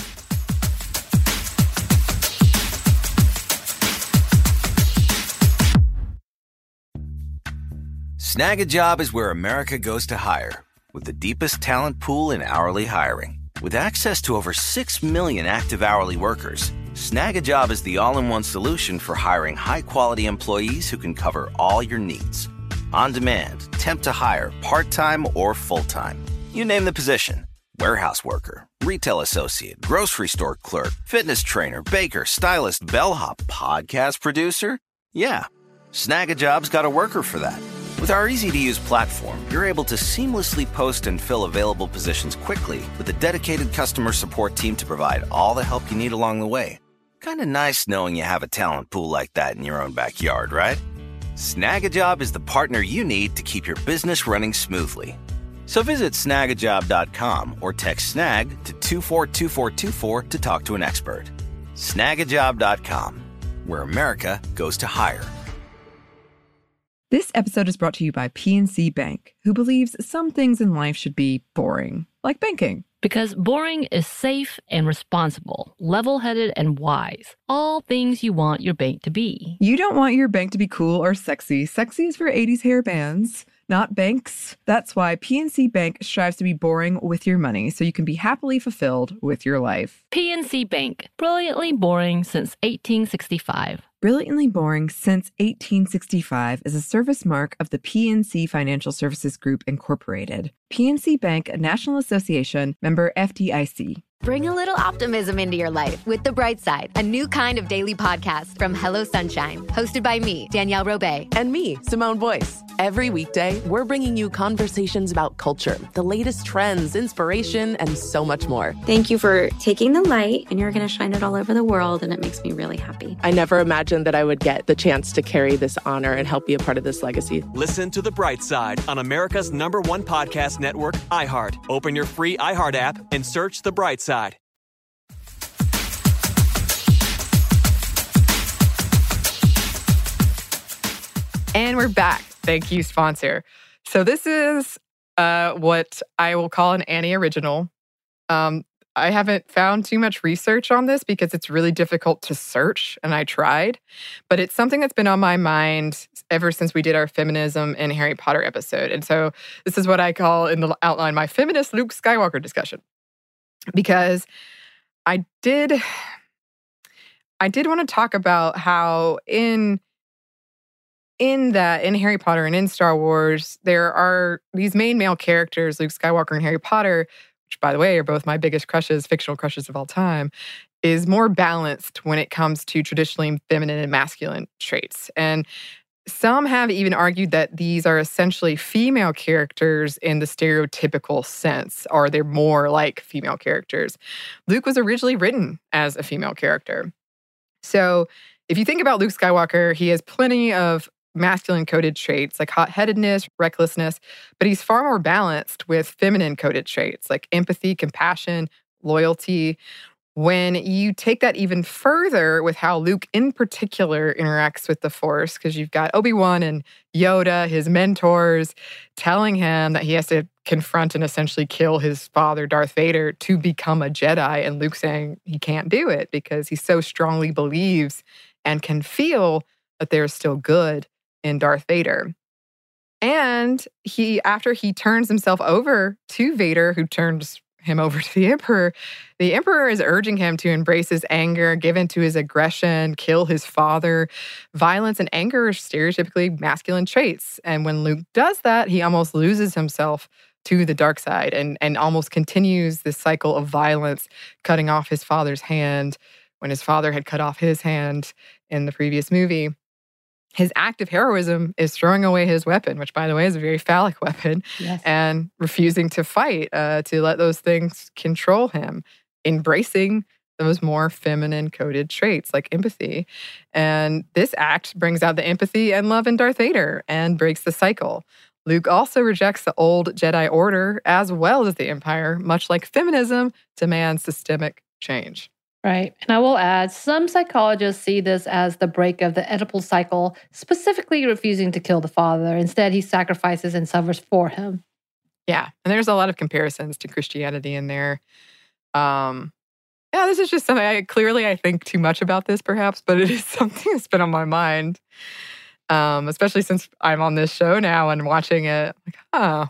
Snag a Job is where America goes to hire, with the deepest talent pool in hourly hiring. With access to over six million active hourly workers, Snag a Job is the all-in-one solution for hiring high-quality employees who can cover all your needs. On demand, temp to hire, part-time or full-time. You name the position. Warehouse worker, retail associate, grocery store clerk, fitness trainer, baker, stylist, bellhop, podcast producer. Yeah, Snag a Job's got a worker for that. With our easy-to-use platform, you're able to seamlessly post and fill available positions quickly with a dedicated customer support team to provide all the help you need along the way. Kind of nice knowing you have a talent pool like that in your own backyard, right? Snag a Job is the partner you need to keep your business running smoothly. So visit snag a job dot com or text SNAG to two four two four two four to talk to an expert. snag a job dot com, where America goes to hire. This episode is brought to you by P N C Bank, who believes some things in life should be boring, like banking. Because boring is safe and responsible, level-headed and wise. All things you want your bank to be. You don't want your bank to be cool or sexy. Sexy is for eighties hair bands, not banks. That's why P N C Bank strives to be boring with your money so you can be happily fulfilled with your life. P N C Bank, brilliantly boring since eighteen sixty-five. Brilliantly Boring Since eighteen sixty-five is a service mark of the P N C Financial Services Group, Incorporated. P N C Bank, a National Association, member F D I C. Bring a little optimism into your life with The Bright Side, a new kind of daily podcast from Hello Sunshine, hosted by me, Danielle Robay. And me, Simone Boyce. Every weekday, we're bringing you conversations about culture, the latest trends, inspiration, and so much more. Thank you for taking the light, and you're going to shine it all over the world, and it makes me really happy. I never imagined that I would get the chance to carry this honor and help be a part of this legacy. Listen to The Bright Side on America's number one podcast network, iHeart. Open your free iHeart app and search The Bright Side. And we're back. Thank you, sponsor. So this is uh, what I will call an Annie original. Um, I haven't found too much research on this because it's really difficult to search, and I tried. But it's something that's been on my mind ever since we did our feminism and Harry Potter episode. And so this is what I call in the outline my feminist Luke Skywalker discussion. Because I did, I did want to talk about how in In that, in Harry Potter and in Star Wars, there are these main male characters, Luke Skywalker and Harry Potter, which, by the way, are both my biggest crushes, fictional crushes of all time, is more balanced when it comes to traditionally feminine and masculine traits. And some have even argued that these are essentially female characters in the stereotypical sense, or they're more like female characters. Luke was originally written as a female character. So if you think about Luke Skywalker, he has plenty of masculine-coded traits like hot-headedness, recklessness, but he's far more balanced with feminine-coded traits like empathy, compassion, loyalty. When you take that even further with how Luke in particular interacts with the Force, because you've got Obi-Wan and Yoda, his mentors, telling him that he has to confront and essentially kill his father, Darth Vader, to become a Jedi, and Luke saying he can't do it because he so strongly believes and can feel that there's still good in Darth Vader. And he, after he turns himself over to Vader, who turns him over to the Emperor, the Emperor is urging him to embrace his anger, give in to his aggression, kill his father. Violence and anger are stereotypically masculine traits. And when Luke does that, he almost loses himself to the dark side and, and almost continues this cycle of violence, cutting off his father's hand when his father had cut off his hand in the previous movie. His act of heroism is throwing away his weapon, which, by the way, is a very phallic weapon, yes. and refusing to fight, uh, to let those things control him, embracing those more feminine-coded traits like empathy. And this act brings out the empathy and love in Darth Vader and breaks the cycle. Luke also rejects the old Jedi Order as well as the Empire, much like feminism demands systemic change. Right. And I will add, some psychologists see this as the break of the Oedipal cycle, specifically refusing to kill the father. Instead, he sacrifices and suffers for him. Yeah. And there's a lot of comparisons to Christianity in there. Um, yeah, this is just something, I clearly I think too much about this perhaps, but it is something that's been on my mind, um, especially since I'm on this show now and watching it. Like, oh,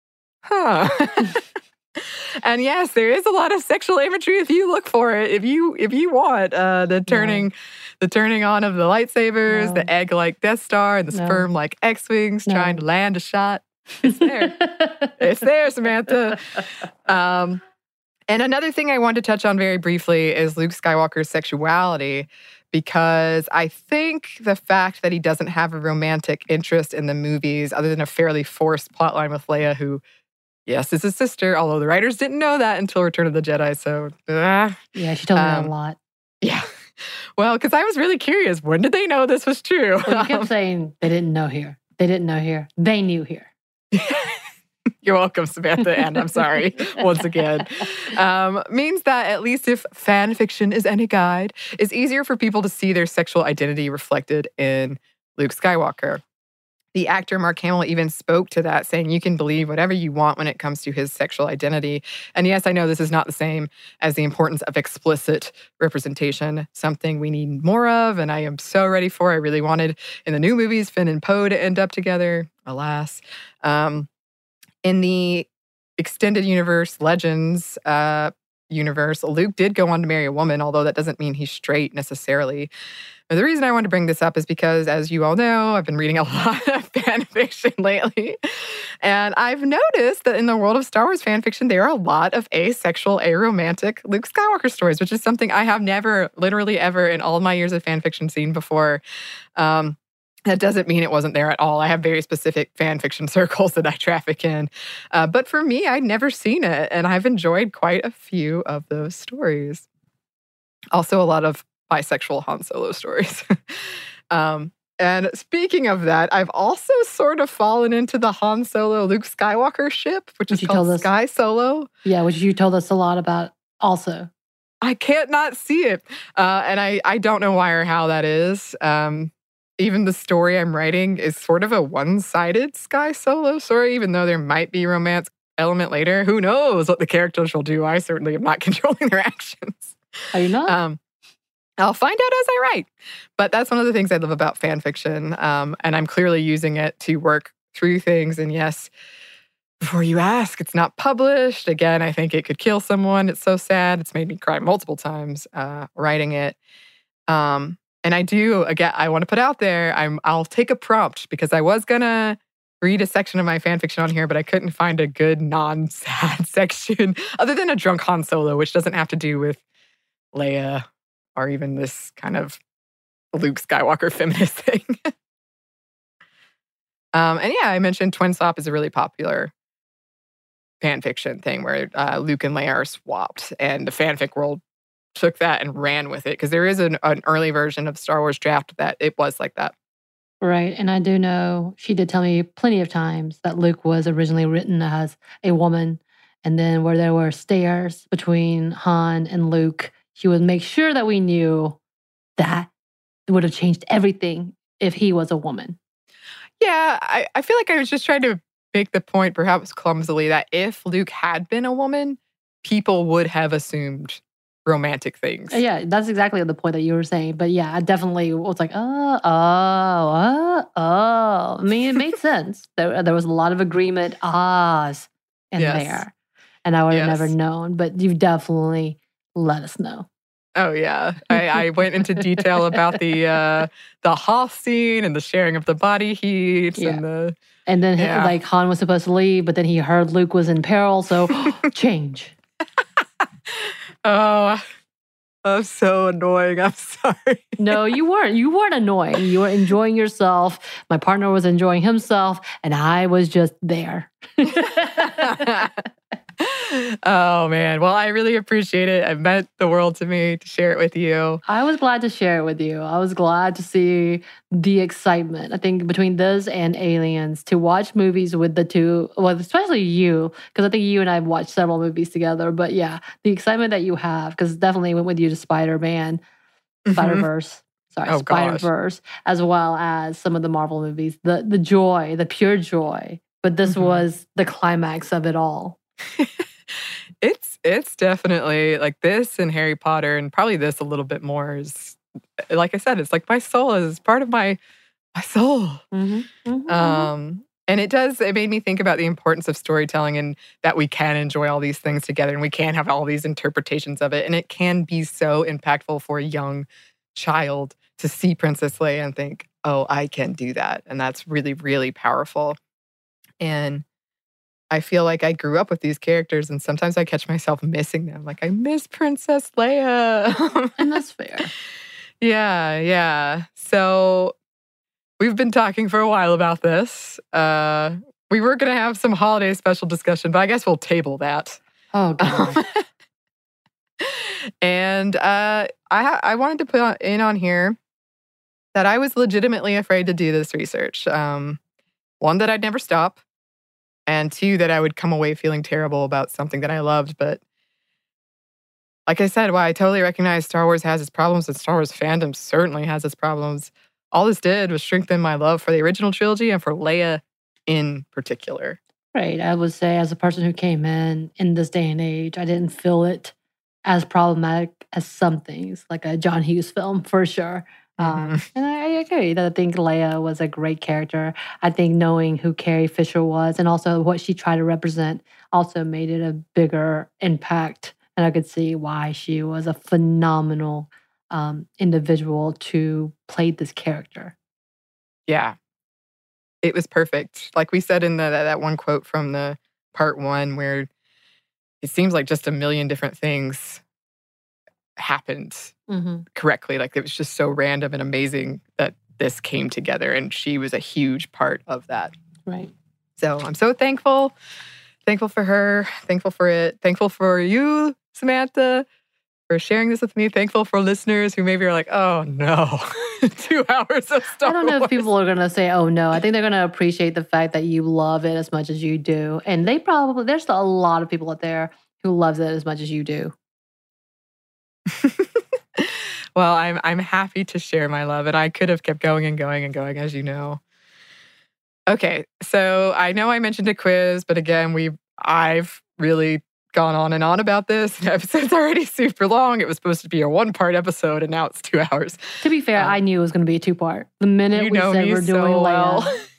huh. And yes, there is a lot of sexual imagery if you look for it. If you if you want uh, the turning, no. the turning on of the lightsabers, no. the egg-like Death Star, and the no. sperm-like X-wings no. trying to land a shot, it's there. It's there, Samantha. Um, and another thing I want to touch on very briefly is Luke Skywalker's sexuality, because I think the fact that he doesn't have a romantic interest in the movies, other than a fairly forced plotline with Leia, who yes, is his sister, although the writers didn't know that until Return of the Jedi, so... Uh, yeah, she told me um, that a lot. Yeah. Well, because I was really curious. When did they know this was true? Well, you kept um, saying, they didn't know here. They didn't know here. They knew here. You're welcome, Samantha, and I'm sorry once again. Um, means that at least if fan fiction is any guide, it's easier for people to see their sexual identity reflected in Luke Skywalker. The actor Mark Hamill even spoke to that, saying you can believe whatever you want when it comes to his sexual identity. And yes, I know this is not the same as the importance of explicit representation, something we need more of, and I am so ready for. I really wanted in the new movies Finn and Poe to end up together, alas. Um, in the extended universe Legends, uh, universe, Luke did go on to marry a woman, although that doesn't mean he's straight necessarily. But the reason I wanted to bring this up is because, as you all know, I've been reading a lot of fan fiction lately. And I've noticed that in the world of Star Wars fan fiction, there are a lot of asexual, aromantic Luke Skywalker stories, which is something I have never, literally ever, in all of my years of fan fiction seen before. Um, That doesn't mean it wasn't there at all. I have very specific fan fiction circles that I traffic in. Uh, but for me, I'd never seen it, and I've enjoyed quite a few of those stories. Also, a lot of bisexual Han Solo stories. um, and speaking of that, I've also sort of fallen into the Han Solo Luke Skywalker ship, which is called Sky Solo. Yeah, which you told us a lot about also. I can't not see it. Uh, and I, I don't know why or how that is. Um, Even the story I'm writing is sort of a one-sided Sky Solo story, even though there might be romance element later. Who knows what the characters will do? I certainly am not controlling their actions. Are you not? Um, I'll find out as I write. But that's one of the things I love about fan fiction. Um, and I'm clearly using it to work through things. And yes, before you ask, it's not published. Again, I think it could kill someone. It's so sad. It's made me cry multiple times uh, writing it. Um, And I do, again, I want to put out there, I'm, I'll take a prompt because I was going to read a section of my fan fiction on here, but I couldn't find a good non-sad section other than a drunk Han Solo, which doesn't have to do with Leia or even this kind of Luke Skywalker feminist thing. um, and yeah, I mentioned Twin Swap is a really popular fan fiction thing where uh, Luke and Leia are swapped, and the fanfic world took that and ran with it because there is an, an early version of Star Wars Draft that it was like that. Right. And I do know she did tell me plenty of times that Luke was originally written as a woman. And then where there were stairs between Han and Luke, she would make sure that we knew that it would have changed everything if he was a woman. Yeah, I, I feel like I was just trying to make the point, perhaps clumsily, that if Luke had been a woman, people would have assumed romantic things. Yeah, that's exactly the point that you were saying. But yeah, I definitely was like, oh, oh, oh, oh. I mean, it made sense. There, there was a lot of agreement, ahs, in Yes. there. And I would have Yes. never known. But you definitely let us know. Oh yeah, I, I went into detail about the uh, the Hoth scene and the sharing of the body heat Yeah. and the And then Yeah. like Han was supposed to leave, but then he heard Luke was in peril, so change. oh, I'm so annoying. I'm sorry. No, you weren't. You weren't annoying. You were enjoying yourself. My partner was enjoying himself, and I was just there. Oh man, well I really appreciate it. It meant the world to me to share it with you. I was glad to share it with you. I was glad to see the excitement. I think between this and Aliens, to watch movies with the two, well, especially you, because I think you and I have watched several movies together. But yeah, the excitement that you have, because definitely went with you to Spider-Man, Mhm. Spider-Verse. Sorry, Oh, gosh. Spider-Verse, as well as some of the Marvel movies. The the joy, the pure joy. But this Mhm. was the climax of it all. It's it's definitely like this and Harry Potter, and probably this a little bit more is, like I said, it's like my soul is part of my my soul. Mm-hmm. Mm-hmm. Um, and it does, it made me think about the importance of storytelling and that we can enjoy all these things together and we can have all these interpretations of it. And it can be so impactful for a young child to see Princess Leia and think, oh, I can do that. And that's really, really powerful. And I feel like I grew up with these characters and sometimes I catch myself missing them. Like, I miss Princess Leia. And that's fair. Yeah, yeah. So we've been talking for a while about this. Uh, we were going to have some holiday special discussion, but I guess we'll table that. Oh, God. And uh, I, ha- I wanted to put on, in on here that I was legitimately afraid to do this research. Um, one, that I'd never stop. And two, that I would come away feeling terrible about something that I loved. But like I said, while I totally recognize Star Wars has its problems and Star Wars fandom certainly has its problems, all this did was strengthen my love for the original trilogy and for Leia in particular. Right. I would say, as a person who came in in this day and age, I didn't feel it as problematic as some things, like a John Hughes film, for sure. Um, and I, I agree that I think Leia was a great character. I think knowing who Carrie Fisher was and also what she tried to represent also made it a bigger impact And I could see why she was a phenomenal um, individual to play this character. Yeah. It was perfect. Like we said in the, that one quote from the part one where it seems like just a million different things happened mm-hmm. correctly. Like it was just so random and amazing that this came together, and she was a huge part of that. Right. So I'm so thankful. Thankful for her. Thankful for it. Thankful for you, Samantha, for sharing this with me. Thankful for listeners who maybe are like, oh no, two hours of Star I don't know Wars. if people are going to say, oh no. I think they're going to appreciate the fact that you love it as much as you do. And they probably, there's a lot of people out there who loves it as much as you do. Well, I'm I'm happy to share my love, and I could have kept going and going and going, as you know. Okay, so I know I mentioned a quiz, but again, we I've really gone on and on about this. The episode's already super long. It was supposed to be a one-part episode, and now it's two hours. To be fair, um, I knew it was going to be a two-part. The minute you we know said me we're so doing well.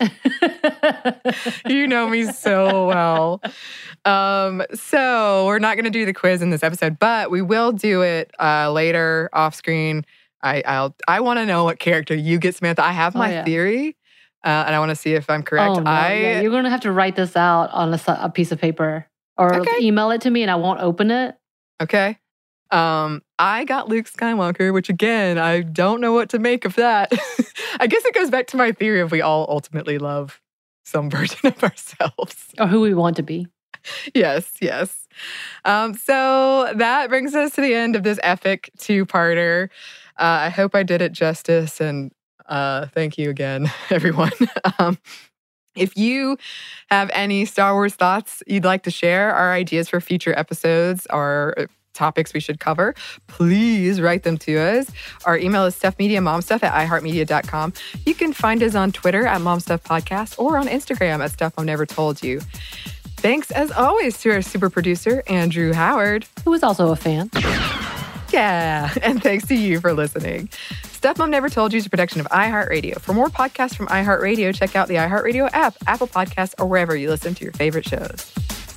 Leia. You know me so well. Um, so we're not going to do the quiz in this episode, but we will do it uh, later off screen. I I'll I want to know what character you get, Samantha. I have my oh, yeah. theory, uh, and I want to see if I'm correct. Oh, no. I yeah, you're going to have to write this out on a, a piece of paper or okay. email it to me, and I won't open it. Okay. Um, I got Luke Skywalker, which again, I don't know what to make of that. I guess it goes back to my theory of we all ultimately love some version of ourselves. Or who we want to be. Yes, yes. Um, so that brings us to the end of this epic two-parter. Uh, I hope I did it justice, and uh, thank you again, everyone. um, if you have any Star Wars thoughts you'd like to share, our ideas for future episodes, or topics we should cover, please write them to us. Our email is stuffmediamomstuff at iheartmedia dot com. You can find us on Twitter at momstuffpodcast or on Instagram at Stuff Mom Never Told You. Thanks, as always, to our super producer, Andrew Howard. Who is also a fan. Yeah, and thanks to you for listening. Stuff Mom Never Told You is a production of iHeartRadio. For more podcasts from iHeartRadio, check out the iHeartRadio app, Apple Podcasts, or wherever you listen to your favorite shows.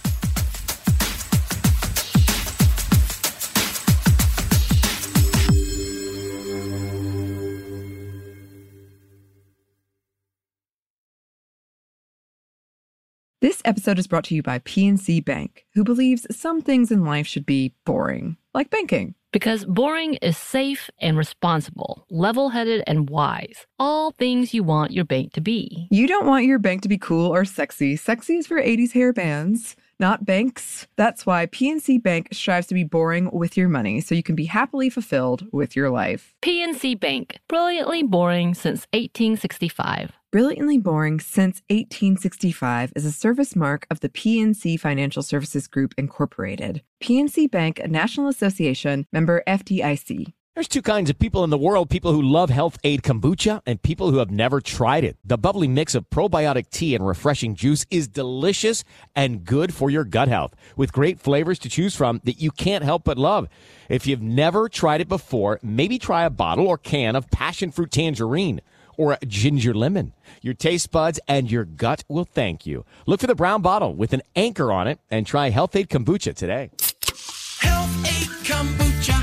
This episode is brought to you by P N C Bank, who believes some things in life should be boring, like banking. Because boring is safe and responsible, level-headed and wise. All things you want your bank to be. You don't want your bank to be cool or sexy. Sexy is for eighties hair bands, not banks. That's why P N C Bank strives to be boring with your money, so you can be happily fulfilled with your life. P N C Bank, brilliantly boring since eighteen sixty-five. Brilliantly Boring Since eighteen sixty-five is a service mark of the P N C Financial Services Group, Incorporated. P N C Bank, a National Association, member F D I C. There's two kinds of people in the world, people who love Health Aid Kombucha and people who have never tried it. The bubbly mix of probiotic tea and refreshing juice is delicious and good for your gut health, with great flavors to choose from that you can't help but love. If you've never tried it before, maybe try a bottle or can of passion fruit tangerine or a ginger lemon. Your taste buds and your gut will thank you. Look for the brown bottle with an anchor on it and try Health Aid Kombucha today. Health Aid Kombucha.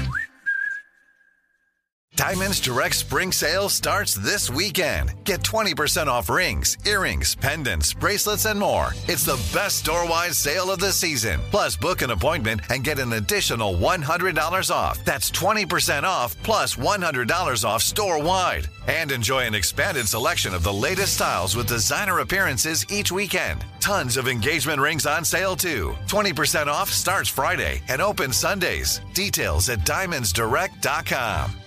Diamonds Direct Spring Sale starts this weekend. Get twenty percent off rings, earrings, pendants, bracelets, and more. It's the best store-wide sale of the season. Plus, book an appointment and get an additional one hundred dollars off. That's twenty percent off plus one hundred dollars off store-wide. And enjoy an expanded selection of the latest styles with designer appearances each weekend. Tons of engagement rings on sale, too. twenty percent off starts Friday and opens Sundays. Details at diamonds direct dot com.